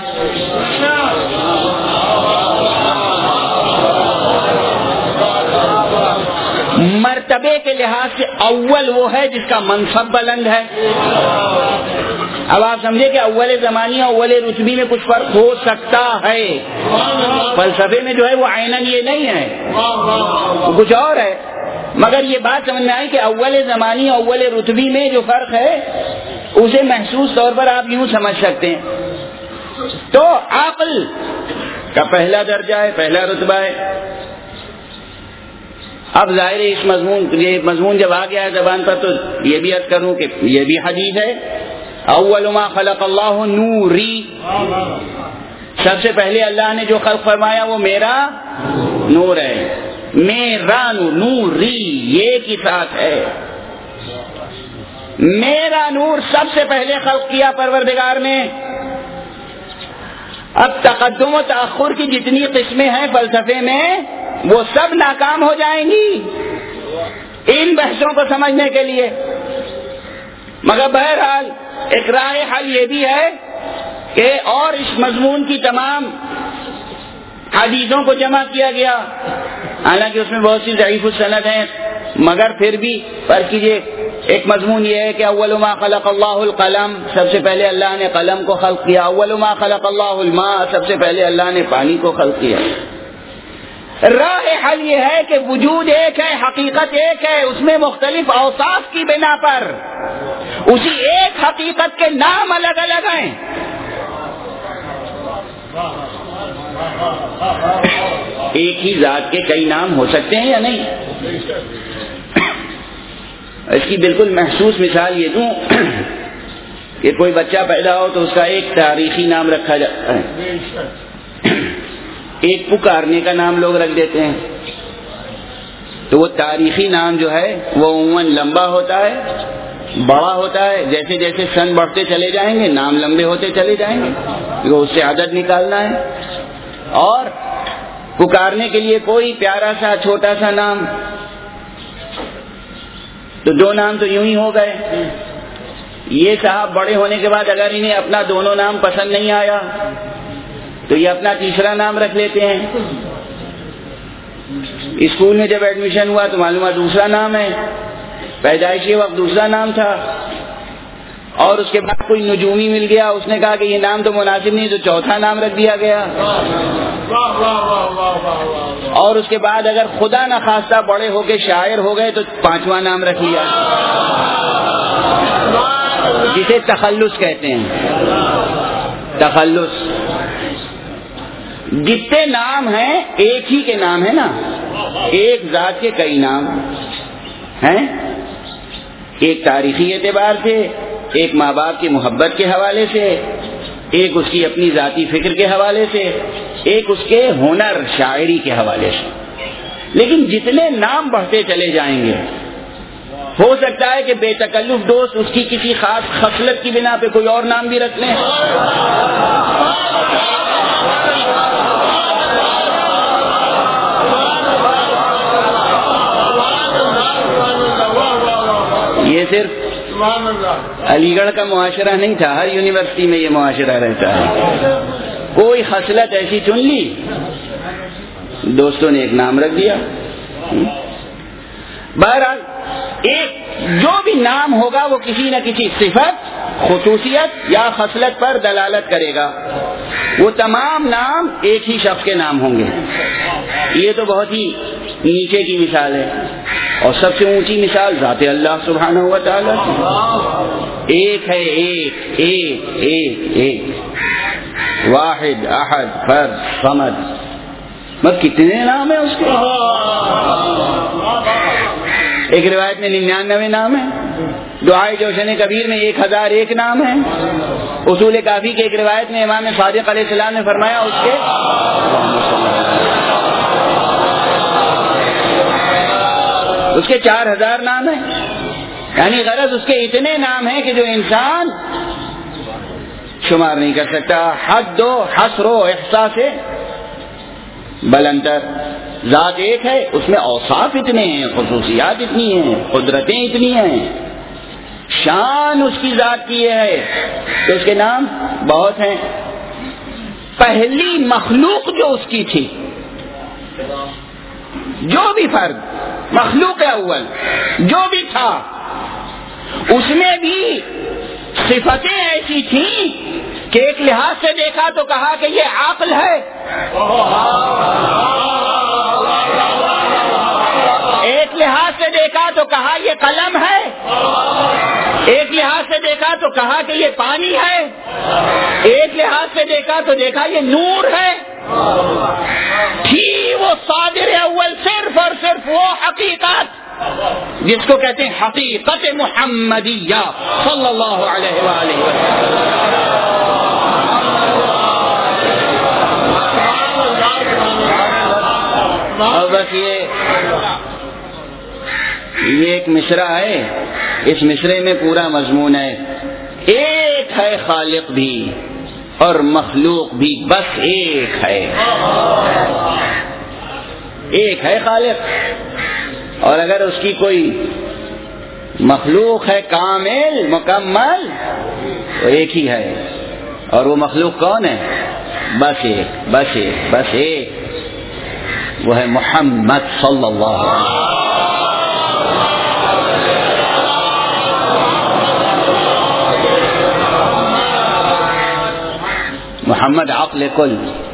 مرتبے کے لحاظ سے اول وہ ہے جس کا منصب بلند ہے. اب آپ سمجھے کہ اول زمانی اور اول رتبی میں کچھ فرق ہو سکتا ہے. فلسفے میں جو ہے وہ عیناً یہ نہیں ہے, وہ کچھ اور ہے, مگر یہ بات سمجھ میں آئی کہ اول زمانی اور اول رتبی میں جو فرق ہے اسے محسوس طور پر آپ یوں سمجھ سکتے ہیں. تو عقل کا پہلا درجہ ہے, پہلا رتبہ ہے. اب ظاہر اس مضمون یہ مضمون جب آ گیا ہے زبان پر, تو یہ بھی عرض کروں کہ یہ بھی حدیث ہے, اول ما خلق اللہ نوری, سب سے پہلے اللہ نے جو خلق فرمایا وہ میرا نور ہے. میرا نور, نوری یہ کی ساتھ ہے, میرا نور سب سے پہلے خلق کیا پروردگار نے. اب تقدم و تاخر کی جتنی قسمیں ہیں فلسفے میں وہ سب ناکام ہو جائیں گی ان بحثوں کو سمجھنے کے لیے. مگر بہرحال ایک راہ حل یہ بھی ہے کہ اور اس مضمون کی تمام حدیثوں کو جمع کیا گیا, حالانکہ اس میں بہت سی ضعیف السند ہیں, مگر پھر بھی پر کیجیے. ایک مضمون یہ ہے کہ اول ما خلق اللہ القلم, سب سے پہلے اللہ نے قلم کو خلق کیا. اول ما خلق اللہ الماء, سب سے پہلے اللہ نے پانی کو خلق کیا. راہ حل یہ ہے کہ وجود ایک ہے, حقیقت ایک ہے, اس میں مختلف اوصاف کی بنا پر اسی ایک حقیقت کے نام الگ الگ ہیں. ایک ہی ذات کے کئی نام ہو سکتے ہیں یا نہیں؟ اس کی بالکل محسوس مثال یہ دوں کہ کوئی بچہ پیدا ہو تو اس کا ایک تاریخی نام رکھا جاتا ہے, ایک پکارنے کا نام لوگ رکھ دیتے ہیں. تو وہ تاریخی نام جو ہے وہ عموماً لمبا ہوتا ہے, بڑا ہوتا ہے. جیسے جیسے سن بڑھتے چلے جائیں گے نام لمبے ہوتے چلے جائیں گے, کیونکہ اس سے عدد نکالنا ہے. اور پکارنے کے لیے کوئی پیارا سا چھوٹا سا نام، تو دو نام تو یوں ہی ہو گئے. یہ صاحب بڑے ہونے کے بعد اگر انہیں اپنا دونوں نام پسند نہیں آیا تو یہ اپنا تیسرا نام رکھ لیتے ہیں. اسکول میں جب ایڈمیشن ہوا تو معلوم ہے دوسرا نام ہے، پیدائشی وقت دوسرا نام تھا، اور اس کے بعد کوئی نجومی مل گیا، اس نے کہا کہ یہ نام تو مناسب نہیں، تو چوتھا نام رکھ دیا گیا. اور اس کے بعد اگر خدا نخواستہ بڑے ہو کے شاعر ہو گئے تو پانچواں نام رکھ لیا، جسے تخلص کہتے ہیں. تخلص. جتنے نام ہیں ایک ہی کے نام ہے نا، ایک ذات کے کئی نام ہیں، ایک تاریخی اعتبار سے، ایک ماں باپ کی محبت کے حوالے سے، ایک اس کی اپنی ذاتی فکر کے حوالے سے، ایک اس کے ہنر شاعری کے حوالے سے. لیکن جتنے نام بڑھتے چلے جائیں گے، ہو سکتا ہے کہ بے تکلف دوست اس کی کسی خاص خصلت کی بنا پہ کوئی اور نام بھی رکھ لیں. یہ صرف علی گڑھ کا معاشرہ نہیں تھا، ہر یونیورسٹی میں یہ معاشرہ رہتا ہے. کوئی خصلت ایسی چن لی، دوستوں نے ایک نام رکھ دیا. بہرحال ایک جو بھی نام ہوگا وہ کسی نہ کسی صفت، خصوصیت یا خصلت پر دلالت کرے گا. وہ تمام نام ایک ہی شخص کے نام ہوں گے. یہ تو بہت ہی نیچے کی مثال ہے، اور سب سے اونچی مثال ذات اللہ سبحانہ و تعالیٰ کی. ایک ہے، ایک ایک ایک ایک واحد احد فرد صمد. مگر کتنے نام ہیں اس کے؟ ایک روایت میں ننانوے نام ہیں، دعائے جوشن کبیر میں ایک ہزار ایک نام ہیں. اصول کافی کے ایک روایت میں امام صادق علیہ السلام نے فرمایا اس کے اس کے چار ہزار نام ہیں. یعنی غرض اس کے اتنے نام ہیں کہ جو انسان شمار نہیں کر سکتا. حد و حصر و احصاء سے بلندر. ذات ایک ہے، اس میں اوصاف اتنے ہیں، خصوصیات اتنی ہیں، قدرتیں اتنی ہیں، شان اس کی ذات کی ہے تو اس کے نام بہت ہیں. پہلی مخلوق جو اس کی تھی، جو بھی فرد مخلوق اول جو بھی تھا، اس میں بھی صفتیں ایسی تھیں کہ ایک لحاظ سے دیکھا تو کہا کہ یہ عقل ہے، ایک لحاظ سے دیکھا تو کہا یہ قلم ہے، ایک لحاظ سے دیکھا تو کہا کہ یہ پانی ہے، ایک لحاظ سے دیکھا تو دیکھا یہ نور ہے. تھی وہ صادر اول صرف اور صرف وہ حقیقت جس کو کہتے ہیں حقیقت محمدیہ صلی اللہ علیہ وآلہ وسلم. اور بس یہ یہ ایک مصرع ہے، اس مصرے میں پورا مضمون ہے. ایک ہے خالق بھی اور مخلوق بھی، بس ایک ہے. ایک ہے خالق، اور اگر اس کی کوئی مخلوق ہے کامل مکمل تو ایک ہی ہے. اور وہ مخلوق کون ہے؟ بس ایک، بس ایک، بس ایک. وہ ہے محمد صلی اللہ علیہ وسلم. محمد عقل کل.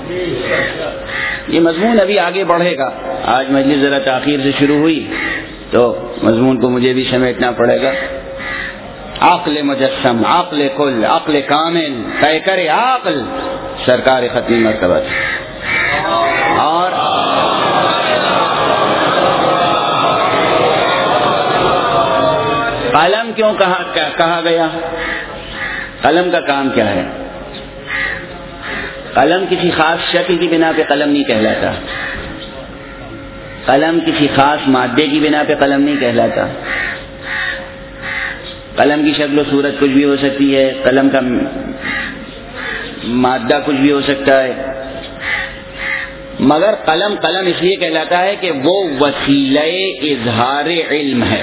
یہ مضمون ابھی آگے بڑھے گا. آج مجلس ذرا تاخیر سے شروع ہوئی تو مضمون کو مجھے بھی سمیٹنا پڑے گا. عقل مجسم، عقل کل، عقل کامل، طے کرے عقل سرکار ختمی مرتبہ. اور قلم کیوں کہا, کہا گیا؟ قلم کا کام کیا ہے؟ قلم کسی خاص شکل کی بنا پہ قلم نہیں کہلاتا، قلم کسی خاص مادے کی بنا پہ قلم نہیں کہلاتا. قلم کی شکل و صورت کچھ بھی ہو سکتی ہے، قلم کا مادہ کچھ بھی ہو سکتا ہے، مگر قلم قلم اس لیے کہلاتا ہے کہ وہ وسیلہ اظہار علم ہے.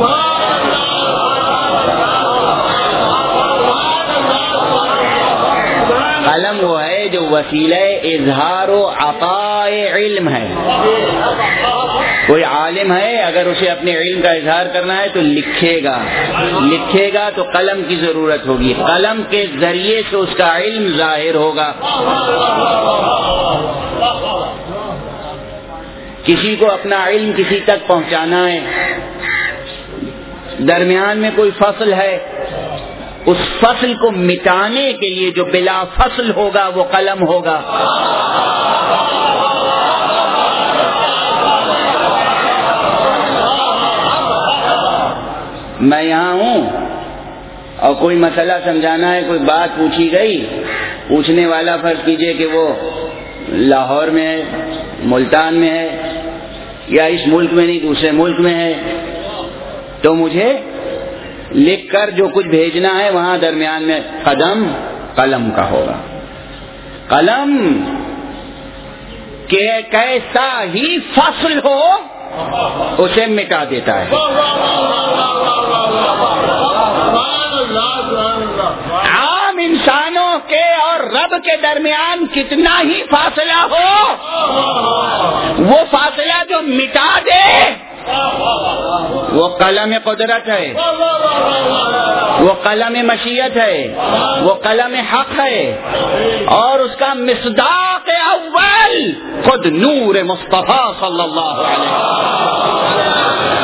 قلم وہ ہے جو وسیلہ اظہار و عطاء علم ہے. کوئی عالم ہے اگر اسے اپنے علم کا اظہار کرنا ہے تو لکھے گا لکھے گا تو قلم کی ضرورت ہوگی. قلم کے ذریعے سے اس کا علم ظاہر ہوگا. کسی کو اپنا علم کسی تک پہنچانا ہے, درمیان میں کوئی فصل ہے, اس فصل کو مٹانے کے لیے جو بلا فصل ہوگا وہ قلم ہوگا. میں یہاں ہوں اور کوئی مسئلہ سمجھانا ہے, کوئی بات پوچھی گئی, پوچھنے والا فرض کیجئے کہ وہ لاہور میں ہے, ملتان میں ہے, یا اس ملک میں نہیں دوسرے ملک میں ہے, تو مجھے لکھ کر جو کچھ بھیجنا ہے وہاں درمیان میں قدم قلم کا ہوگا. قلم کہ کیسا ہی فصل ہو اسے مٹا دیتا ہے. عام انسانوں کے اور رب کے درمیان کتنا ہی فاصلہ ہو, وہ فاصلہ جو مٹا دے وہ قلم قدرت ہے, وہ قلم مشیت ہے, وہ قلم حق ہے, اور اس کا مصداق اول خود نور مصطفیٰ صلی اللہ علیہ وسلم.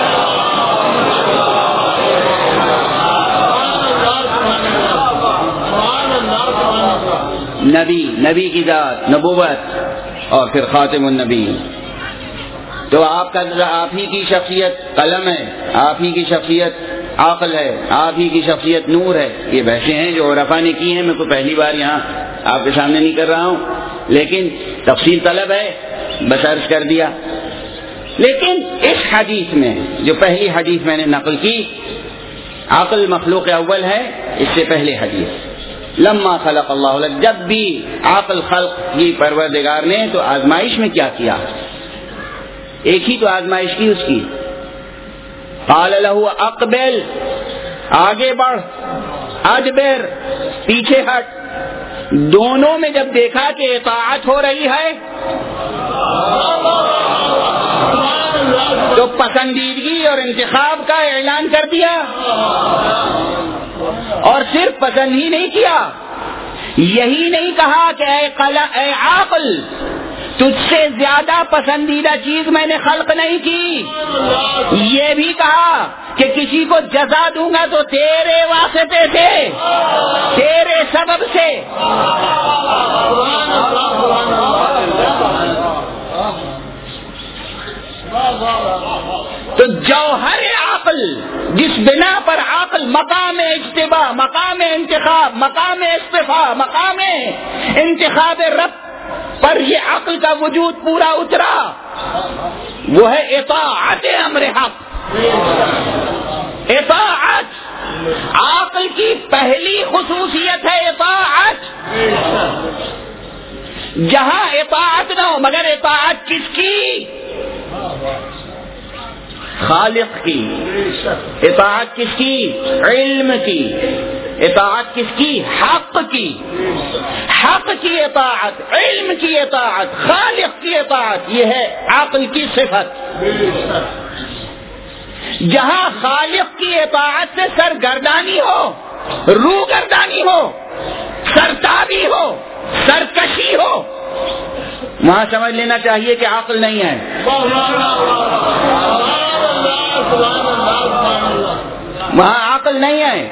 نبی نبی کی ذات, نبوت, اور پھر خاتم النبی. تو آپ کا آپ ہی کی شخصیت قلم ہے, آپ ہی کی شخصیت عقل ہے, آپ ہی کی شخصیت نور ہے. یہ بحثیں ہیں جو عرفا نے کی ہیں, میں کوئی پہلی بار یہاں آپ کے سامنے نہیں کر رہا ہوں, لیکن تفصیل طلب ہے, بس عرض کر دیا. لیکن اس حدیث میں جو پہلی حدیث میں نے نقل کی, عقل مخلوق اول ہے, اس سے پہلے حدیث لما خلق اللہ, جب بھی عقل خلق کی پروردگار نے تو آزمائش میں کیا کیا, ایک ہی تو آزمائش کی اس کی. قال له اقبل, آگے بڑھ, ادبر, پیچھے ہٹ. دونوں میں جب دیکھا کہ اطاعت ہو رہی ہے تو پسندیدگی اور انتخاب کا اعلان کر دیا, اور صرف پسند ہی نہیں کیا, یہی نہیں کہا کہ اے قلم اے عاقل تجھ سے زیادہ پسندیدہ چیز میں نے خلق نہیں کی, یہ بھی کہا کہ کسی کو جزا دوں گا تو تیرے واسطے سے, تیرے سبب سے. تو جوہر عقل, جس بنا پر عقل مقام اجتباء, مقام انتخاب, مقام اصطفاء, مقام انتخاب رب پر یہ عقل کا وجود پورا اترا, وہ ہے اطاعت امر حق. اطاعت عقل کی پہلی خصوصیت ہے, اطاعت. جہاں اطاعت نہ ہو, مگر اطاعت کس کی؟ خالق کی. اطاعت کس کی؟ علم کی. اطاعت کس کی؟ حق کی. حق کی اطاعت, علم کی اطاعت, خالق کی اطاعت, یہ ہے عقل کی صفت. جہاں خالق کی اطاعت سے سرگردانی ہو, روگردانی ہو, سرتابی ہو, سرکشی ہو, وہاں سمجھ لینا چاہیے کہ عقل نہیں ہے. وہاں عقل نہیں ہے.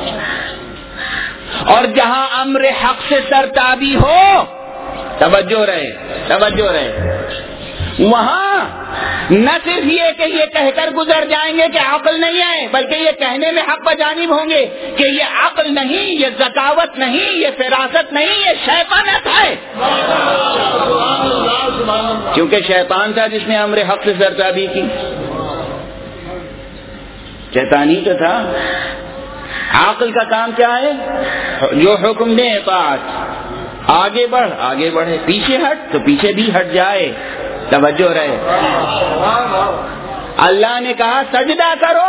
اور جہاں امر حق سے سرتابی ہو, توجہ رہے توجہ رہے وہاں نہ صرف یہ کہ یہ کہہ کر گزر جائیں گے کہ عقل نہیں ہے, بلکہ یہ کہنے میں حق بجانب ہوں گے کہ یہ عقل نہیں, یہ ذکاوت نہیں, یہ فراست نہیں, یہ شیطانت ہے. کیونکہ شیطان تھا جس نے امر حق سے سرتابی کی, شیطان ہی تو تھا. عقل کا کام کیا ہے؟ جو حکم دے اطاعت, آگے بڑھ آگے بڑھے، پیچھے ہٹ تو پیچھے بھی ہٹ جائے، توجہ رہے۔ اللہ نے کہا سجدہ کرو،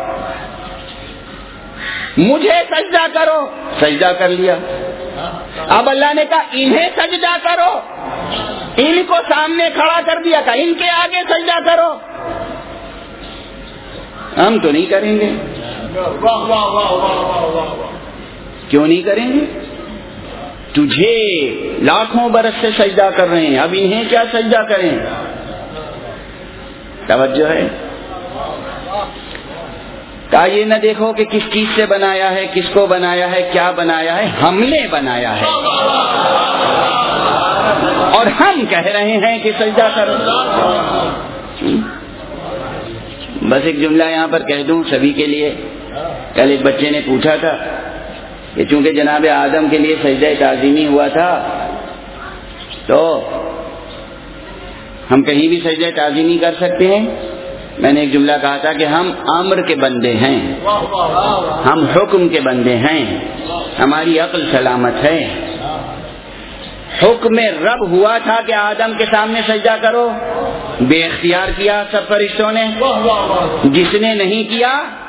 مجھے سجدہ کرو، سجدہ کر لیا۔ اب اللہ نے کہا انہیں سجدہ کرو، ان کو سامنے کھڑا کر دیا، کہا ان کے آگے سجدہ کرو۔ ہم تو نہیں کریں گے۔ کیوں نہیں کریں گے؟ تجھے لاکھوں برس سے سجدہ کر رہے ہیں، اب انہیں کیا سجدہ کریں؟ توجہ ہے؟ کہا یہ نہ دیکھو کہ کس چیز سے بنایا ہے، کس کو بنایا ہے، کیا بنایا ہے، ہم نے بنایا ہے اور ہم کہہ رہے ہیں کہ سجدہ کرو۔ بس ایک جملہ یہاں پر کہہ دوں سبھی کے لیے۔ کل ایک بچے نے پوچھا تھا کہ چونکہ جناب آدم کے لیے سجدہ تعظیمی ہوا تھا تو ہم کہیں بھی سجدہ تعظیمی کر سکتے ہیں؟ میں نے ایک جملہ کہا تھا کہ ہم امر کے بندے ہیں، ہم حکم کے بندے ہیں، ہماری عقل سلامت ہے۔ حکم رب ہوا تھا کہ آدم کے سامنے سجدہ کرو، بے اختیار کیا سب فرشتوں نے۔ جس نے نہیں کیا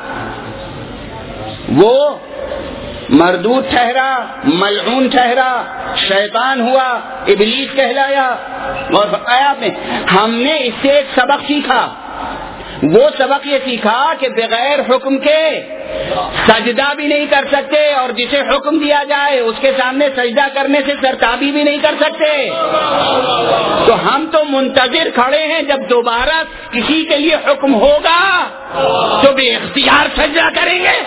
وہ مردود ٹھہرا، ملعون ٹھہرا، شیطان ہوا، ابلیس کہلایا۔ اور آیا میں ہم نے اس سے ایک سبق سیکھا، وہ سبق یہ سیکھا کہ بغیر حکم کے سجدہ بھی نہیں کر سکتے، اور جسے حکم دیا جائے اس کے سامنے سجدہ کرنے سے سرتابی بھی نہیں کر سکتے۔ تو ہم تو منتظر کھڑے ہیں جب دوبارہ کسی کے لیے حکم ہوگا تو بے اختیار سجدہ کریں گے۔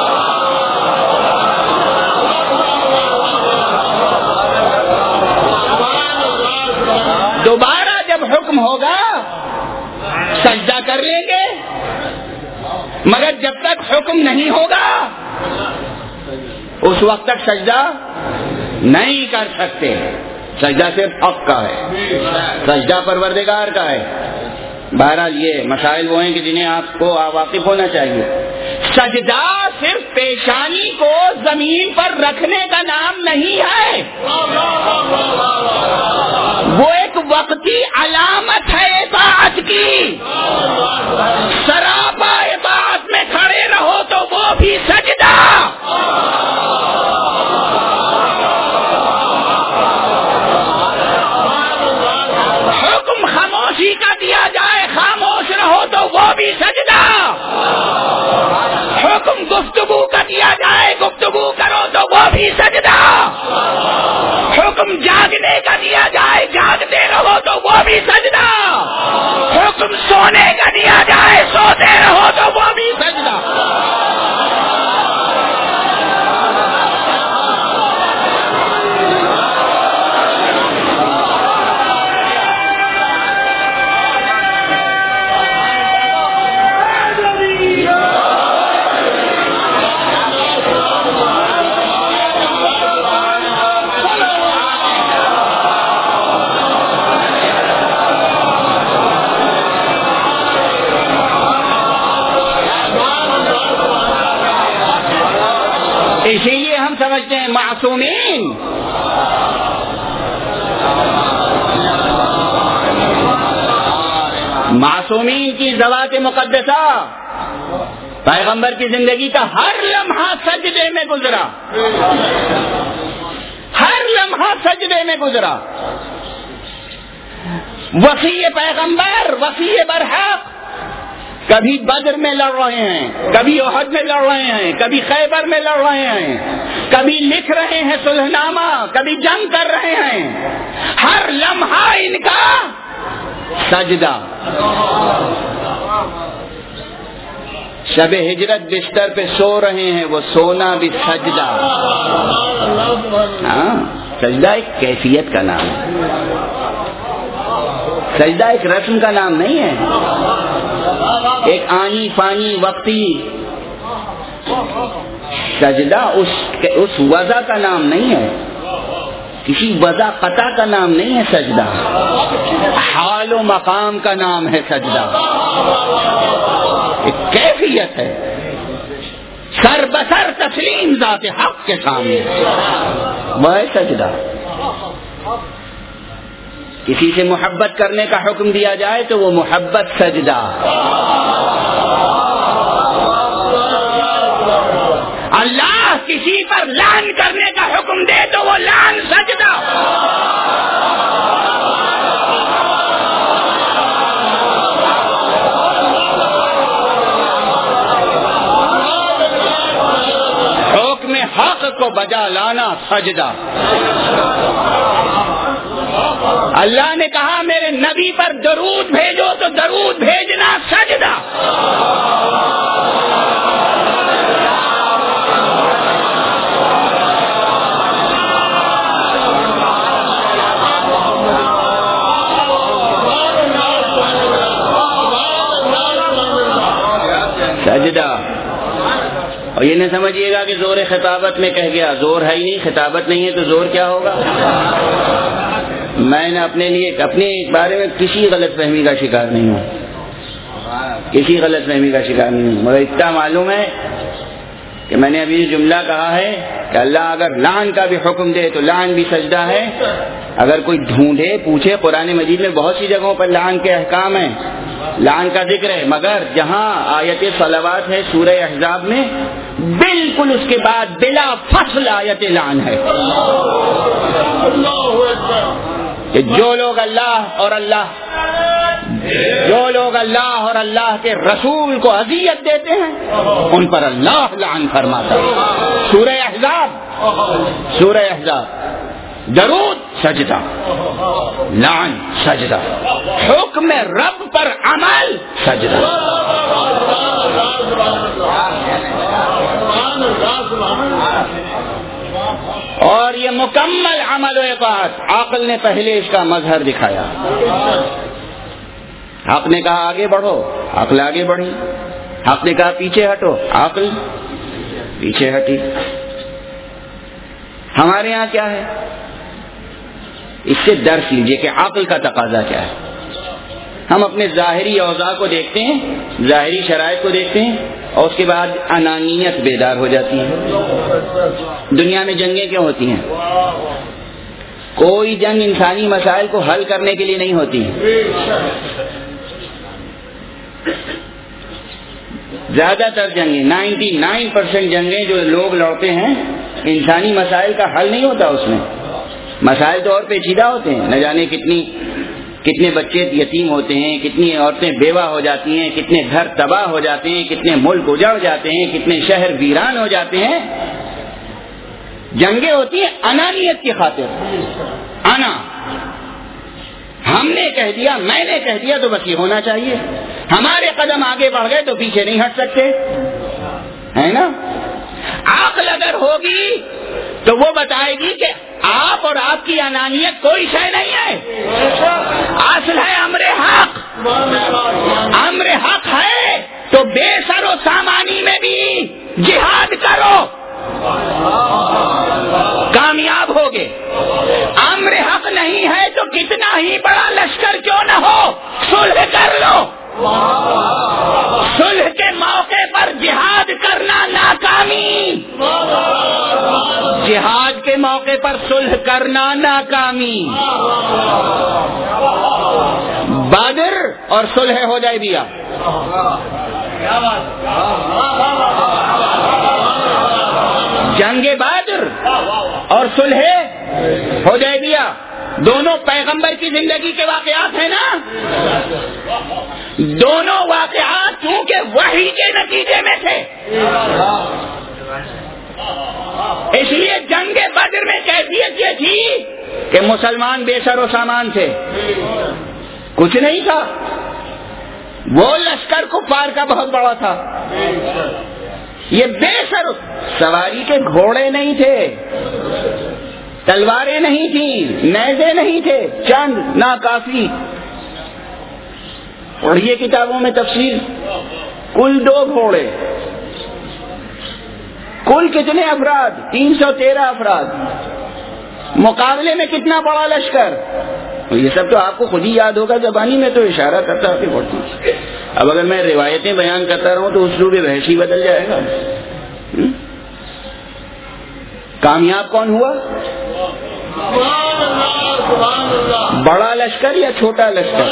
دوبارہ جب حکم ہوگا سجدہ کر لیں گے، مگر جب تک حکم نہیں ہوگا اس وقت تک سجدہ نہیں کر سکتے۔ سجدہ صرف حق کا ہے، سجدہ پروردگار کا ہے۔ بہرحال یہ مسائل وہ ہیں کہ جنہیں آپ کو واقف ہونا چاہیے۔ سجدہ صرف پیشانی کو زمین پر رکھنے کا نام نہیں ہے، وہ ایک وقتی علامت ہے اطاعت کی۔ سراپا اطاعت میں کھڑے رہو تو وہ بھی سجدہ۔ حکم خاموشی کا دیا جائے، خاموش رہو تو وہ بھی سجدہ۔ حکم گفتگو کا دیا جائے، گفتگو کرو تو وہ بھی سجدہ۔ حکم جاگنے کا دیا جائے، جاگتے رہو تو وہ بھی سجدہ۔ حکم سونے کا دیا جائے، سوتے رہو تو وہ بھی سجدہ۔ اسی لیے ہم سمجھتے ہیں معصومین معصومین کی ذوات مقدسہ پیغمبر کی زندگی کا ہر لمحہ سجدے میں گزرا، ہر لمحہ سجدے میں گزرا۔ وصی پیغمبر، وصی برحق کبھی بدر میں لڑ رہے ہیں، کبھی احد میں لڑ رہے ہیں، کبھی خیبر میں لڑ رہے ہیں، کبھی لکھ رہے ہیں صلح نامہ، کبھی جنگ کر رہے ہیں۔ ہر لمحہ ان کا سجدہ۔ شب ہجرت بستر پہ سو رہے ہیں، وہ سونا بھی سجدہ۔ ہاں، سجدہ ایک کیفیت کا نام ہے، سجدہ ایک رسم کا نام نہیں ہے، ایک آنی فانی وقتی سجدہ اس اس وضع کا نام نہیں ہے، کسی وضع قطع کا نام نہیں ہے سجدہ، حال و مقام کا نام ہے سجدہ، ایک کیفیت ہے، سر بسر تسلیم ذات حق کے سامنے وہ ہے سجدہ۔ کسی سے محبت کرنے کا حکم دیا جائے تو وہ محبت سجدہ، اللہ کسی پر لعن کرنے کا حکم دے تو وہ لعن سجدہ۔ حکم حق کو بجا لانا سجدہ۔ اللہ نے کہا میرے نبی پر درود بھیجو تو درود بھیجنا سجدہ۔ سجدہ۔ اور یہ نہ سمجھیے گا کہ زور خطابت میں کہہ گیا، زور ہے ہی نہیں، خطابت نہیں ہے تو زور کیا ہوگا۔ میں نے اپنے لیے اپنے بارے میں کسی غلط فہمی کا شکار نہیں ہوں، کسی غلط فہمی کا شکار نہیں ہوں، مگر اتنا معلوم ہے کہ میں نے ابھی جملہ کہا ہے کہ اللہ اگر لعن کا بھی حکم دے تو لعن بھی سجدہ ہے۔ اگر کوئی ڈھونڈے پوچھے قرآن مجید میں بہت سی جگہوں پر لعن کے احکام ہیں، لعن کا ذکر ہے، مگر جہاں آیت صلوات ہے سورہ احزاب میں بالکل اس کے بعد بلا فصل آیت لعن ہے کہ جو لوگ اللہ اور اللہ جو لوگ اللہ اور اللہ کے رسول کو اذیت دیتے ہیں ان پر اللہ لعن فرماتا ہے۔ سورہ احزاب سورہ احزاب درود سجدہ، لعن سجدہ، حکم رب پر عمل سجدہ۔ اور یہ مکمل عمل و اطاعت عقل نے پہلے اس کا مظہر دکھایا۔ حق نے کہا آگے بڑھو، عقل آگے بڑھی، حق نے کہا پیچھے ہٹو، عقل پیچھے ہٹی۔ ہمارے ہاں کیا ہے؟ اس سے درس لیجئے کہ عقل کا تقاضا کیا ہے۔ ہم اپنے ظاہری اوضاع کو دیکھتے ہیں، ظاہری شرائط کو دیکھتے ہیں اور اس کے بعد انانیت بیدار ہو جاتی ہے۔ دنیا میں جنگیں کیوں ہوتی ہیں؟ کوئی جنگ انسانی مسائل کو حل کرنے کے لیے نہیں ہوتی۔ زیادہ تر جنگیں، نائنٹی نائن پرسینٹ جنگیں جو لوگ لڑتے ہیں انسانی مسائل کا حل نہیں ہوتا۔ اس میں مسائل تو اور پیچیدہ ہوتے ہیں، نہ جانے کتنی کتنے بچے یتیم ہوتے ہیں، کتنی عورتیں بیوہ ہو جاتی ہیں، کتنے گھر تباہ ہو جاتے ہیں، کتنے ملک اجڑ جاتے ہیں، کتنے شہر ویران ہو جاتے ہیں۔ جنگیں ہوتی ہیں انانیت کی خاطر، انا ہم نے کہہ دیا، میں نے کہہ دیا تو بس یہ ہونا چاہیے، ہمارے قدم آگے بڑھ گئے تو پیچھے نہیں ہٹ سکتے، ہے نا۔ عقل اگر ہوگی تو وہ بتائے گی کہ آپ اور آپ کی انانیت کوئی شے نہیں ہے، اصل ہے امر حق۔ امر حق ہے تو بے سر و سامانی میں بھی جہاد کرو، کامیاب ہوگے۔ امر حق نہیں ہے تو کتنا ہی بڑا لشکر کیوں نہ ہو صلح کر لو۔ صلح کے موقع پر جہاد کرنا ناکامی، جہاد کے موقع پر صلح کرنا ناکامی۔ بدر اور صلح حدیبیہ، جنگ بدر اور صلح حدیبیہ دونوں پیغمبر کی زندگی کے واقعات ہیں نا۔ دونوں واقعات کیونکہ وحی کے نتیجے میں تھے، اس لیے جنگ بدر میں کیفیت یہ تھی کہ مسلمان بے سر و سامان تھے، کچھ نہیں تھا۔ وہ لشکر کفار کا بہت بڑا تھا، یہ بے سر، سواری کے گھوڑے نہیں تھے، تلواریں نہیں تھیں، نیزے نہیں تھے، چند نا کافی۔ پڑھیے کتابوں میں تفصیل، کل دو گھوڑے، کل کتنے افراد؟ تین سو تیرہ افراد، مقابلے میں کتنا بڑا لشکر۔ یہ سب تو آپ کو خود ہی یاد ہوگا، زبانی میں تو اشارہ کرتا آپ کی پڑتی۔ اب اگر میں روایتیں بیان کرتا رہوں تو اسلوب بحثی بدل جائے گا۔ کامیاب کون ہوا؟ بڑا لشکر یا چھوٹا لشکر؟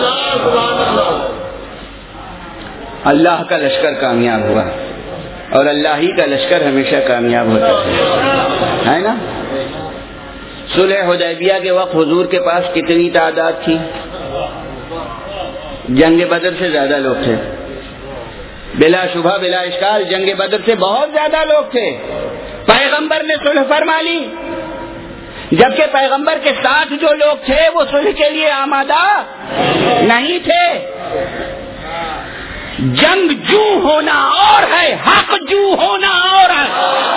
اللہ کا لشکر کامیاب ہوا، اور اللہ ہی کا لشکر ہمیشہ کامیاب ہوتا ہے، ہے نا؟ صلح حدیبیہ کے وقت حضور کے پاس کتنی تعداد تھی؟ جنگ بدر سے زیادہ لوگ تھے، بلا شبہ بلا اشکال جنگ بدر سے بہت زیادہ لوگ تھے۔ پیغمبر نے صلح فرما لی، جبکہ پیغمبر کے ساتھ جو لوگ تھے وہ صلح کے لیے آمادہ نہیں تھے۔ جنگ جو ہونا اور ہے، حق جو ہونا اور ہے۔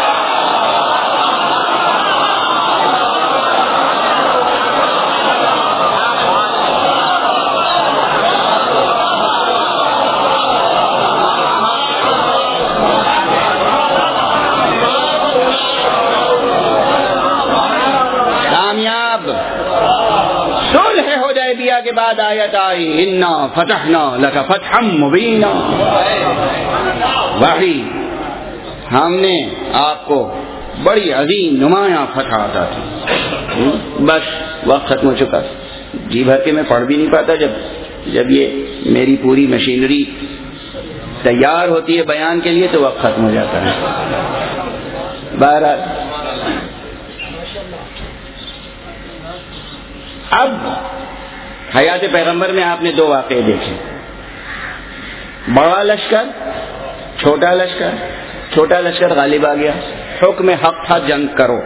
کے بعد آیت آئی انا فتحنا لک فتحا مبینا، وحی ہم نے آپ کو بڑی عظیم نمایاں فتح عطا کی۔ بس وقت ختم ہو چکا، جی بھر کے میں پڑھ بھی نہیں پاتا، جب جب یہ میری پوری مشینری تیار ہوتی ہے بیان کے لیے تو وقت ختم ہو جاتا ہے۔ بہرحال اب حیات پیغمبر میں آپ نے دو واقعے دیکھے، بڑا لشکر، چھوٹا لشکر۔ چھوٹا لشکر غالب آ گیا، حکم حق تھا جنگ کرو۔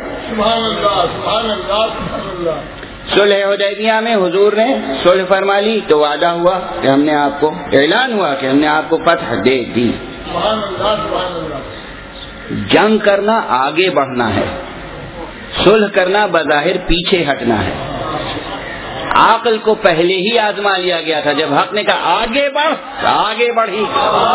صلح حدیبیہ میں حضور نے صلح فرما لی تو وعدہ ہوا کہ ہم نے آپ کو، اعلان ہوا کہ ہم نے آپ کو فتح دے دی۔ جنگ کرنا آگے بڑھنا ہے، صلح کرنا بظاہر پیچھے ہٹنا ہے۔ عقل کو پہلے ہی آزما لیا گیا تھا، جب حق نے کہا آگے بڑھ تو آگے بڑھی۔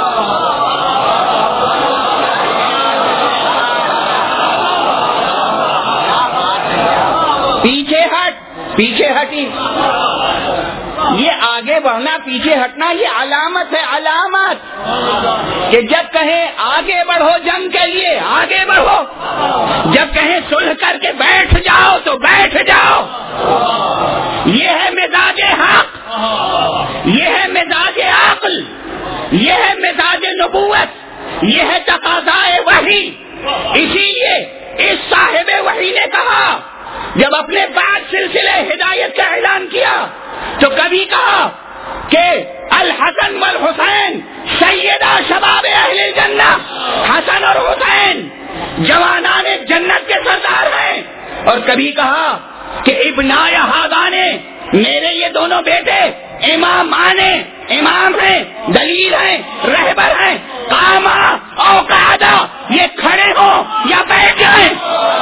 پیچھے ہٹ، پیچھے ہٹی۔ یہ آگے بڑھنا پیچھے ہٹنا یہ علامت ہے، علامت کہ جب کہیں آگے بڑھو جنگ کے لیے آگے بڑھو، جب کہیں صلح کر کے بیٹھ جاؤ تو بیٹھ جاؤ۔ یہ ہے مزاج حق، یہ ہے مزاج عقل، یہ ہے مزاج نبوت، یہ ہے تقاضائے وحی۔ اسی لیے اس صاحب وحی نے کہا، جب اپنے بعد سلسلہ ہدایت کا اعلان کیا تو کبھی کہا کہ الحسن والحسین سیدہ شباب اہل الجنہ، حسن اور حسین جوانان جنت کے سردار ہیں، اور کبھی کہا کہ ابنائے ہادانے، میرے یہ دونوں بیٹے امام آنے، امام ہیں، دلیل ہیں، رہبر ہیں، قاما او قعدہ، یہ کھڑے ہوں یا بیٹھ جائیں۔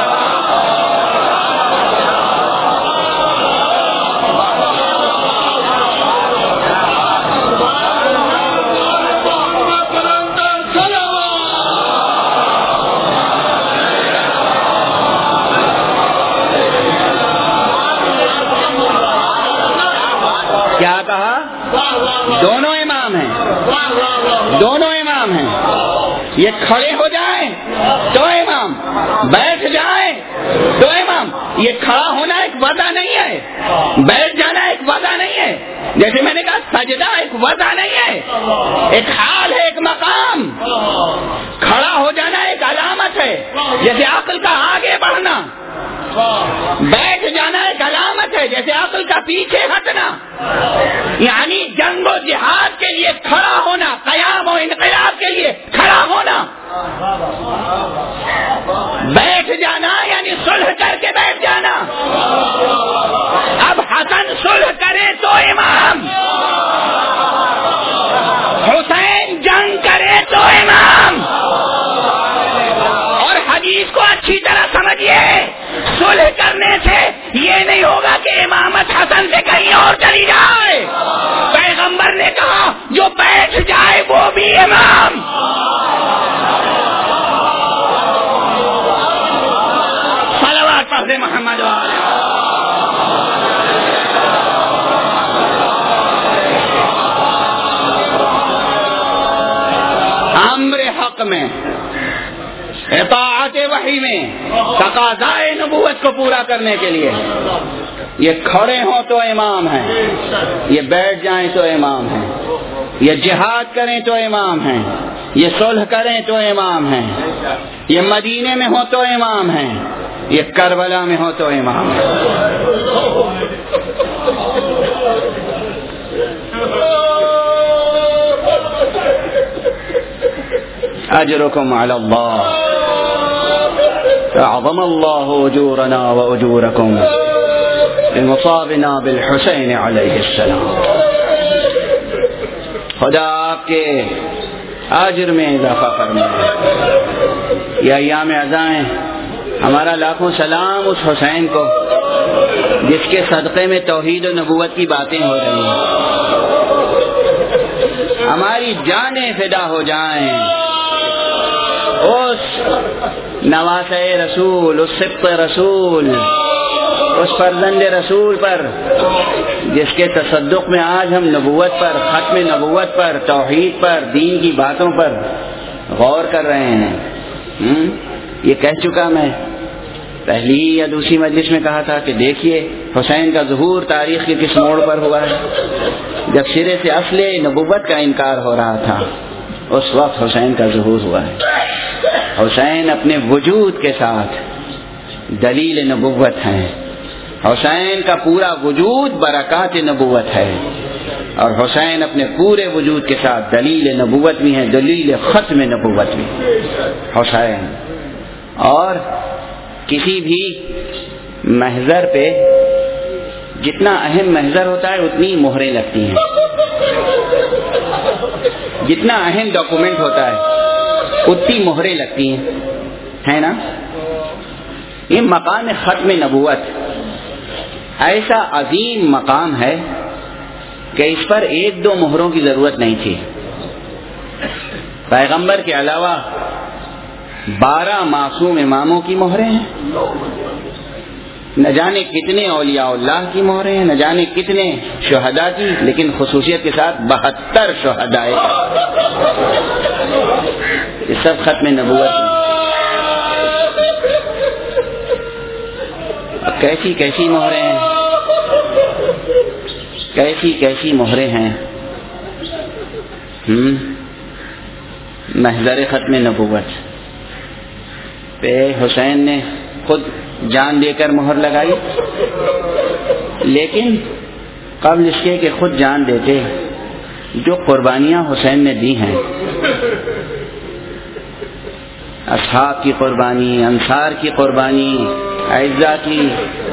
کیا کہا؟ دونوں امام ہیں، دونوں امام ہیں، یہ کھڑے ہو جائیں تو امام، بیٹھ جائیں تو امام۔ یہ کھڑا ہونا ایک وضع نہیں ہے، بیٹھ جانا ایک وضع نہیں ہے، جیسے میں نے کہا سجدہ ایک وضع نہیں ہے، ایک حال ہے، ایک مقام۔ کھڑا ہو جانا ایک علامت ہے، جیسے عقل کا آگے بڑھنا۔ بیٹھ جانا ایک علامت ہے، جیسے عقل کا پیچھے ہٹنا۔ یعنی جنگ و جہاد کے لیے کھڑا ہونا، قیام و انقلاب کے لیے کھڑا ہونا۔ بیٹھ جانا یعنی صلح کر کے بیٹھ جانا۔ اب حسن صلح کرے تو امام، حسین جنگ کرے تو امام۔ اور حدیث کو اچھی طرح سمجھیے، صلح کرنے سے یہ نہیں ہوگا کہ امامت حسن سے کہیں اور چلی جائے۔ پیغمبر نے کہا جو بیٹھ جائے وہ بھی امام۔ صلوات پڑھ محمد والے۔ امر حق میں، اطاعت وحی میں، تقاضائے نبوت ضرورت کو پورا کرنے کے لیے ہے. یہ کھڑے ہوں تو امام ہیں, یہ بیٹھ جائیں تو امام ہیں, یہ جہاد کریں تو امام ہیں, یہ صلح کریں تو امام ہیں, یہ مدینے میں ہو تو امام ہیں, یہ کربلا میں ہو تو امام ہیں. اجرکم علی اللہ اعظم اللہ اجورنا و اجورکم لمصابنا بالحسین علیہ السلام. خدا آپ کے اجر میں اضافہ فرمائے. یہ ایام عزائیں ہمارا لاکھوں سلام اس حسین کو جس کے صدقے میں توحید و نبوت کی باتیں ہو رہی ہیں. ہماری جانیں فدا ہو جائیں اس نواسہ رسول, اس سبط رسول, اس فرزند رسول پر جس کے تصدق میں آج ہم نبوت پر, ختم نبوت پر, توحید پر, دین کی باتوں پر غور کر رہے ہیں. یہ کہہ چکا میں پہلی یا دوسری مجلس میں کہا تھا کہ دیکھیے حسین کا ظہور تاریخ کے کس موڑ پر ہوا ہے. جب سرے سے اصل نبوت کا انکار ہو رہا تھا اس وقت حسین کا ظہور ہوا ہے. حسین اپنے وجود کے ساتھ دلیل نبوت ہیں. حسین کا پورا وجود برکات نبوت ہے اور حسین اپنے پورے وجود کے ساتھ دلیل نبوت بھی ہے, دلیل ختم نبوت بھی حسین. اور کسی بھی محضر پہ جتنا اہم محضر ہوتا ہے اتنی مہریں لگتی ہیں, جتنا اہم ڈاکومنٹ ہوتا ہے اتنی مہریں لگتی ہیں, ہے نا. یہ مقام ختم نبوت ایسا عظیم مقام ہے کہ اس پر ایک دو مہروں کی ضرورت نہیں تھی. پیغمبر کے علاوہ بارہ معصوم اماموں کی مہریں ہیں, نہ جانے کتنے اولیاء اللہ کی مہریں ہیں, نہ جانے کتنے شہداء کی, لیکن خصوصیت کے ساتھ بہتر شہداء یہ سب ختم نبوت ہیں. کیسی کیسی مہریں ہیں, کیسی کیسی مہریں ہیں. ہم محضر ختم نبوت پہ حسین نے خود جان دے کر مہر لگائی, لیکن قبل اس کے کہ خود جان دیتے جو قربانیاں حسین نے دی ہیں, اصحاب کی قربانی, انصار کی قربانی, اعزاء کی,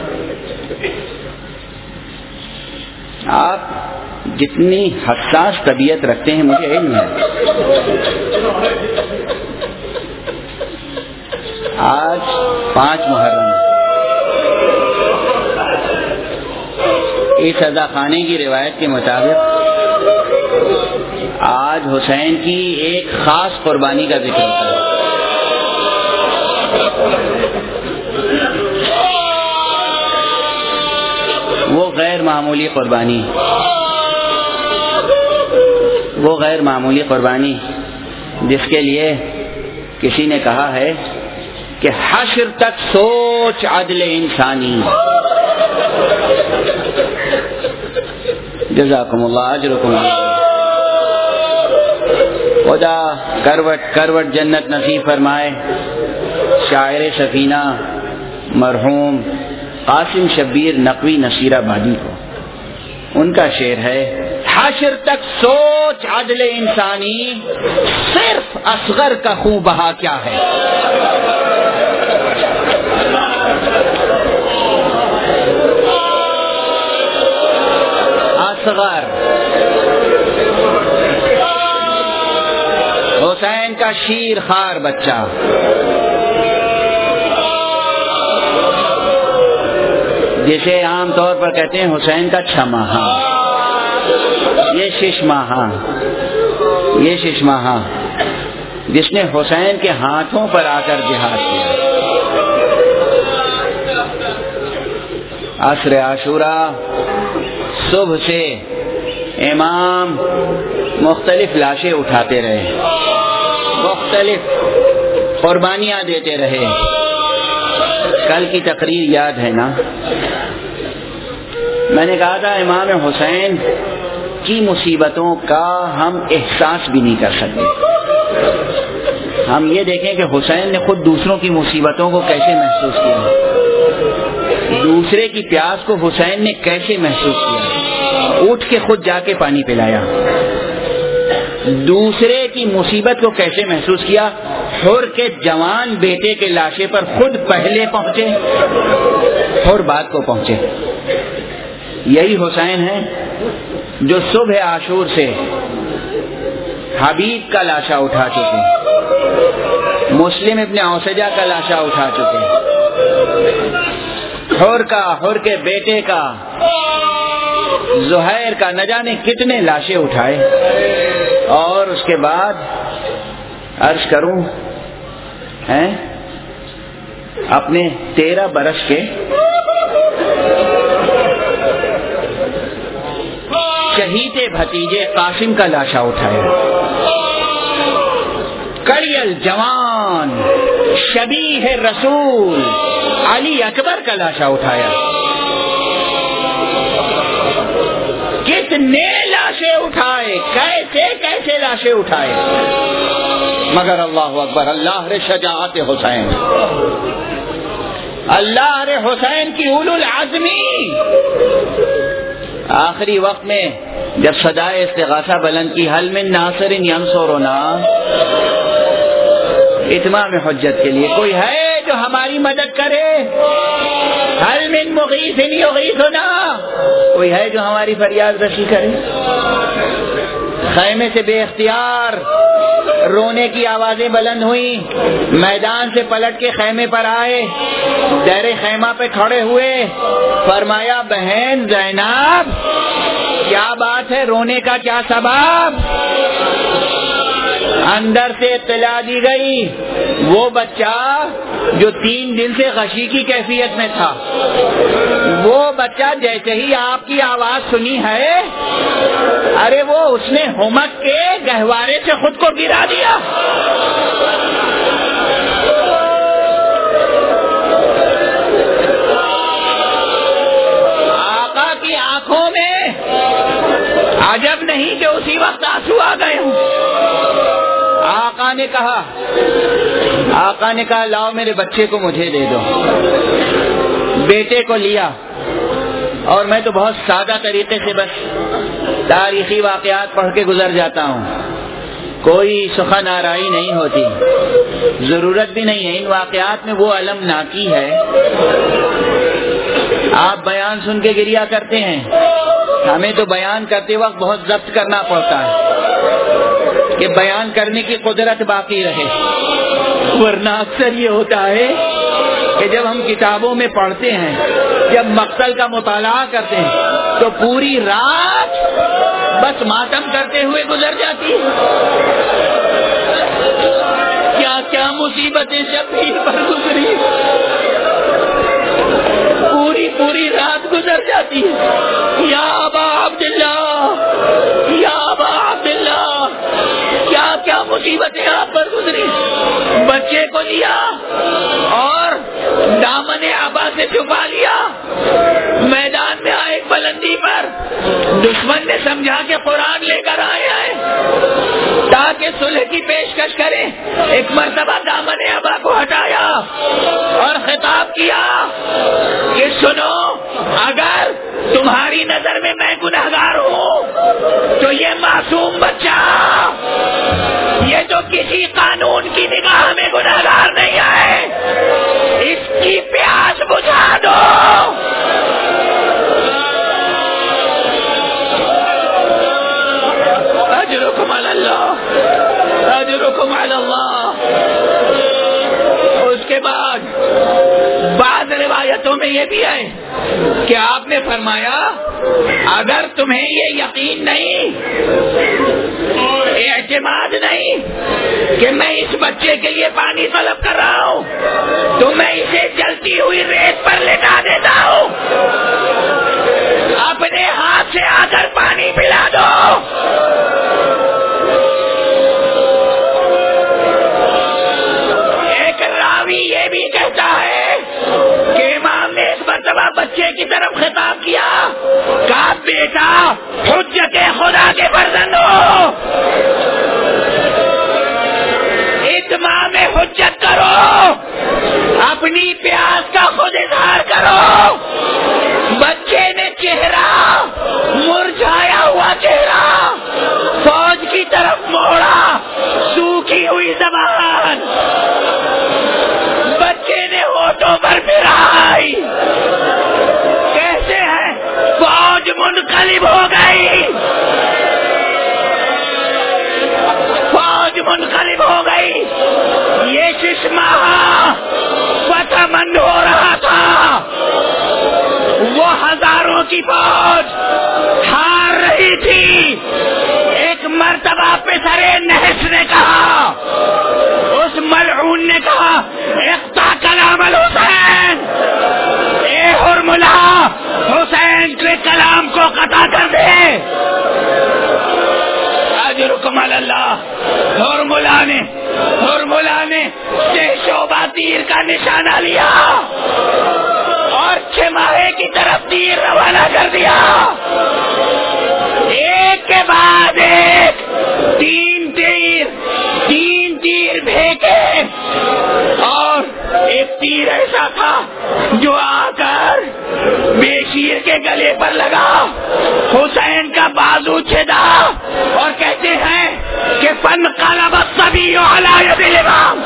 آپ جتنی حساس طبیعت رکھتے ہیں مجھے علم ہے. آج پانچ محرم اس عزا خانے کی روایت کے مطابق آج حسین کی ایک خاص قربانی کا ذکر ہوتا ہے. وہ غیر معمولی قربانی, وہ غیر معمولی قربانی جس کے لیے کسی نے کہا ہے کہ حشر تک سوچ عدل انسانی. جزاکم اللہ, اجرکم اللہ. خدا کروٹ کروٹ جنت نصیب فرمائے شاعر سفینہ مرحوم قاسم شبیر نقوی نصیر آبادی کو. ان کا شعر ہے, حشر تک سوچ عدل انسانی, صرف اصغر کا خون بہا کیا ہے. اصغر حسین کا شیر خار بچہ, جسے عام طور پر کہتے ہیں حسین کا چھ ماہا, یہ شش ماہا, یہ شش ماہا جس نے حسین کے ہاتھوں پر آ کر جہاد کیا. عصر عاشوراء صبح سے امام مختلف لاشیں اٹھاتے رہے, مختلف قربانیاں دیتے رہے, کل کی تقریر یاد ہے نا؟ میں نے کہا تھا امام حسین کی مصیبتوں کا ہم احساس بھی نہیں کر سکتے. ہم یہ دیکھیں کہ حسین نے خود دوسروں کی مصیبتوں کو کیسے محسوس کیا، دوسرے کی پیاس کو حسین نے کیسے محسوس کیا، اٹھ کے خود جا کے پانی پلایا. دوسرے کی مصیبت کو کیسے محسوس کیا، حر کے جوان بیٹے کے لاشے پر خود پہلے پہنچے، حر بعد کو پہنچے. یہی حسین ہے جو صبح عاشور سے حبیب کا لاشا اٹھا چکے، مسلم ابن اوسجہ کا لاشا اٹھا چکے، حر کا، حر کے بیٹے کا، زہیر کا، نہ جانے کتنے لاشیں اٹھائے. اور اس کے بعد عرض کروں ہیں اپنے تیرہ برس کے شہید بھتیجے قاسم کا لاشا اٹھایا، کڑیل جوان شبیہ رسول علی اکبر کا لاشا اٹھایا. کتنے لاشیں اٹھائے، کیسے کیسے لاشیں اٹھائے، مگر اللہ اکبر، اللہ رے شجاعت حسین، اللہ رے حسین کی اولو العزمی. آخری وقت میں جب صدائے استغاثہ بلند کی، حل من ناصر ینصرنا، اتمام حجت کے لیے کوئی ہے جو ہماری مدد کرے، حل من مغیث یغیثنا، کوئی ہے جو ہماری فریاد رسی کرے. خیمے سے بے اختیار رونے کی آوازیں بلند ہوئی، میدان سے پلٹ کے خیمے پر آئے، دیر خیمہ پہ کھڑے ہوئے، فرمایا بہن زینب کیا بات ہے، رونے کا کیا سبب؟ اندر سے اطلاع دی گئی وہ بچہ جو تین دن سے غشی کی کیفیت میں تھا، وہ بچہ جیسے ہی آپ کی آواز سنی ہے، ارے وہ اس نے ہمک کے گہوارے سے خود کو گرا دیا. آقا کی آنکھوں میں عجب نہیں کہ اسی وقت آنسو آ گئے ہوں. آقا نے کہا آقا نے کہا لاؤ میرے بچے کو مجھے دے دو. بیٹے کو لیا، اور میں تو بہت سادہ طریقے سے بس تاریخی واقعات پڑھ کے گزر جاتا ہوں، کوئی سخن آرائی نہیں ہوتی، ضرورت بھی نہیں ہے. ان واقعات میں وہ المناکی ہے، آپ بیان سن کے گریا کرتے ہیں، ہمیں تو بیان کرتے وقت بہت ضبط کرنا پڑتا ہے کہ بیان کرنے کی قدرت باقی رہے. ورنہ اکثر یہ ہوتا ہے کہ جب ہم کتابوں میں پڑھتے ہیں، جب مقتل کا مطالعہ کرتے ہیں، تو پوری رات بس ماتم کرتے ہوئے گزر جاتی ہے. کیا کیا مصیبتیں شبیر پر گزری، پوری پوری رات گزر جاتی ہے. یا ابا عبداللہ، یا ابا عبداللہ، کیا کیا مصیبتیں آپ پر گزری. بچے کو لیا اور دامن ابا سے چھپا لیا، میدان میں آئے ایک بلندی پر، دشمن نے سمجھا کہ قرآن لے کر آئے ہیں تاکہ صلح کی پیشکش کرے. ایک مرتبہ دامن ابا کو ہٹایا اور خطاب کیا کہ سنو، اگر تمہاری نظر میں میں گنہگار ہوں تو یہ معصوم بچہ، یہ جو کسی قانون کی نگاہ میں گنہگار نہیں ہے، اس کی پیاس بجھا دو. اجرکم علی اللہ، اجرکم علی اللہ. اس کے بعد بعض روایتوں میں یہ بھی ہے کہ آپ نے فرمایا اگر تمہیں یہ یقین نہیں، اعتماد نہیں کہ میں اس بچے کے لیے پانی طلب کر رہا ہوں، تو میں اسے جلتی ہوئی ریت پر لٹا دیتا ہوں، اپنے ہاتھ سے آ کر پانی پلا دو. ایک راوی یہ بھی کہتا ہے بچے کی طرف خطاب کیا، کہا بیٹا حجت خدا کے فرزند ہو، اتمام حجت کرو، اپنی پیاس کا خود اظہار کرو۔ بچے نے چہرہ مرجھایا ہوا چہرہ فوج کی طرف موڑا، سوکھی ہوئی زبان، بچے نے ہونٹوں پر پھرائی، کیسے ہے فوج منقلب ہو گئی، فوج منقلب ہو گئی۔ یہ ششماہ فتح مند ہو رہا تھا، وہ ہزاروں کی فوج ہار رہی تھی۔ ایک مرتبہ پسرے نحس نے کہا، اس ملعون نے کہا اقطع کلام الحسین، اے حرملہ حسین کے کلام کو قطع کر دے۔ اجرکم علی اللہ۔ حرملہ نے حرملہ نے شوبہ تیر کا نشانہ لیا اور چھماہے کی طرف تیر روانہ کر دیا، ایک کے بعد ایک تین تیر تین تیر پھینکے، اور ایک تیر ایسا تھا جو آ کر بیشیر کے گلے پر لگا، حسین کا بازو چھدا، اور کہتے ہیں کہ فانقلب الصبی علی ید الامام،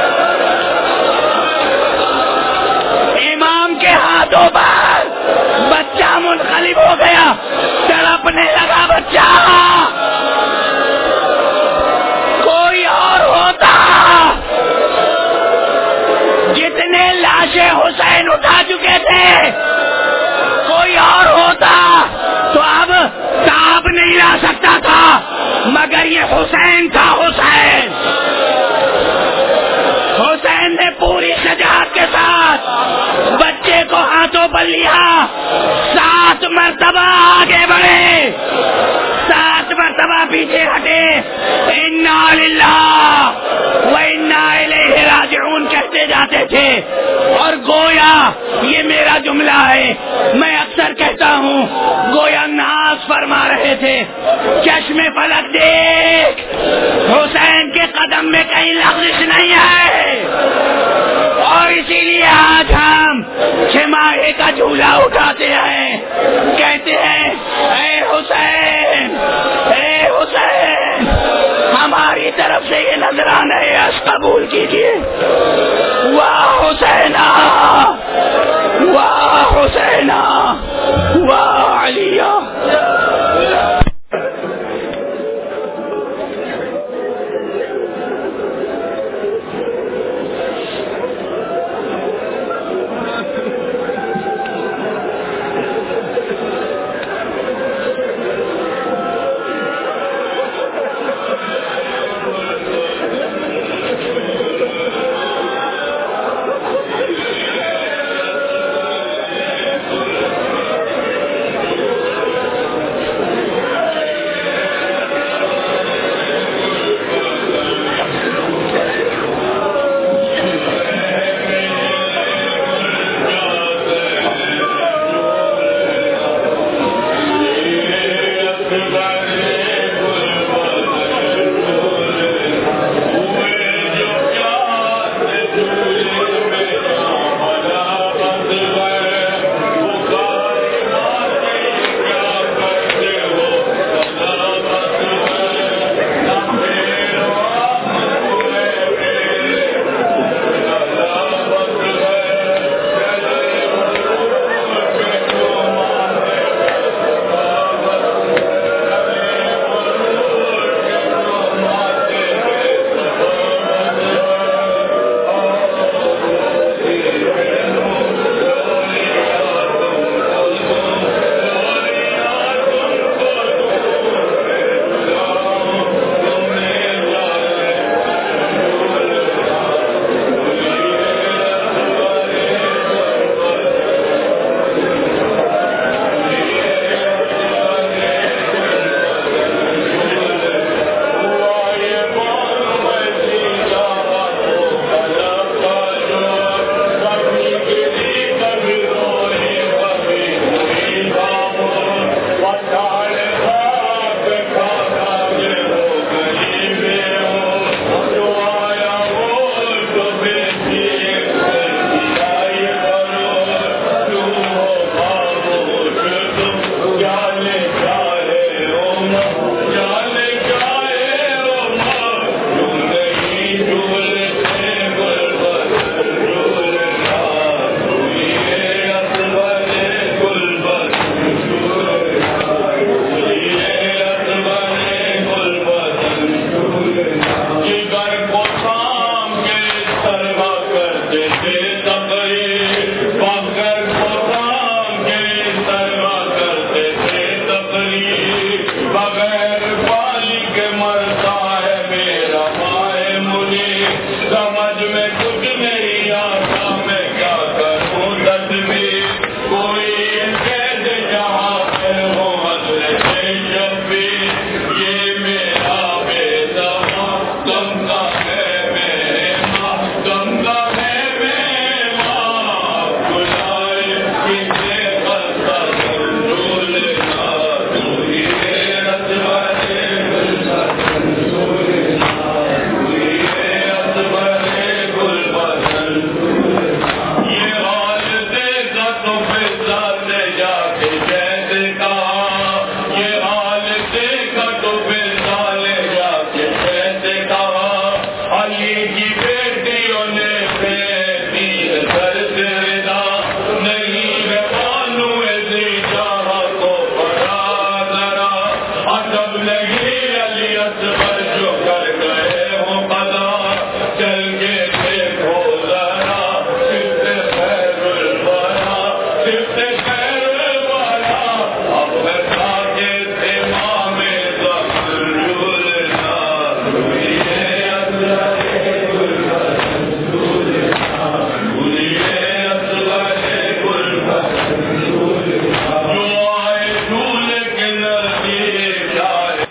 امام کے ہاتھوں پر بچہ منقلب ہو گیا، تڑپنے لگا بچہ۔ کوئی اور ہوتا، جتنے لاشیں حسین اٹھا چکے تھے، کوئی اور ہوتا تو اب تاب نہیں لا سکتا تھا، مگر یہ حسین تھا۔ حسین حسین نے پوری شجاعت کے ساتھ بچے کو ہاتھوں پر لیا، سات مرتبہ آگے بڑھے، سات مرتبہ پیچھے ہٹے، انا للہ و انا الیہ راجعون کہتے جاتے تھے۔ اور گویا یہ میرا جملہ ہے، میں اکثر کہتا ہوں، گویا ناز فرما رہے تھے، چشم فلک دیکھ، حسین کے قدم میں کہیں لغزش نہیں ہے، اور اسی لیے آج ہم چھماہے کا جھولا اٹھاتے ہیں، کہتے ہیں اے حسین اے حسین، ہماری طرف سے یہ نذرانہ عشق قبول کیجیے۔ واہ حسین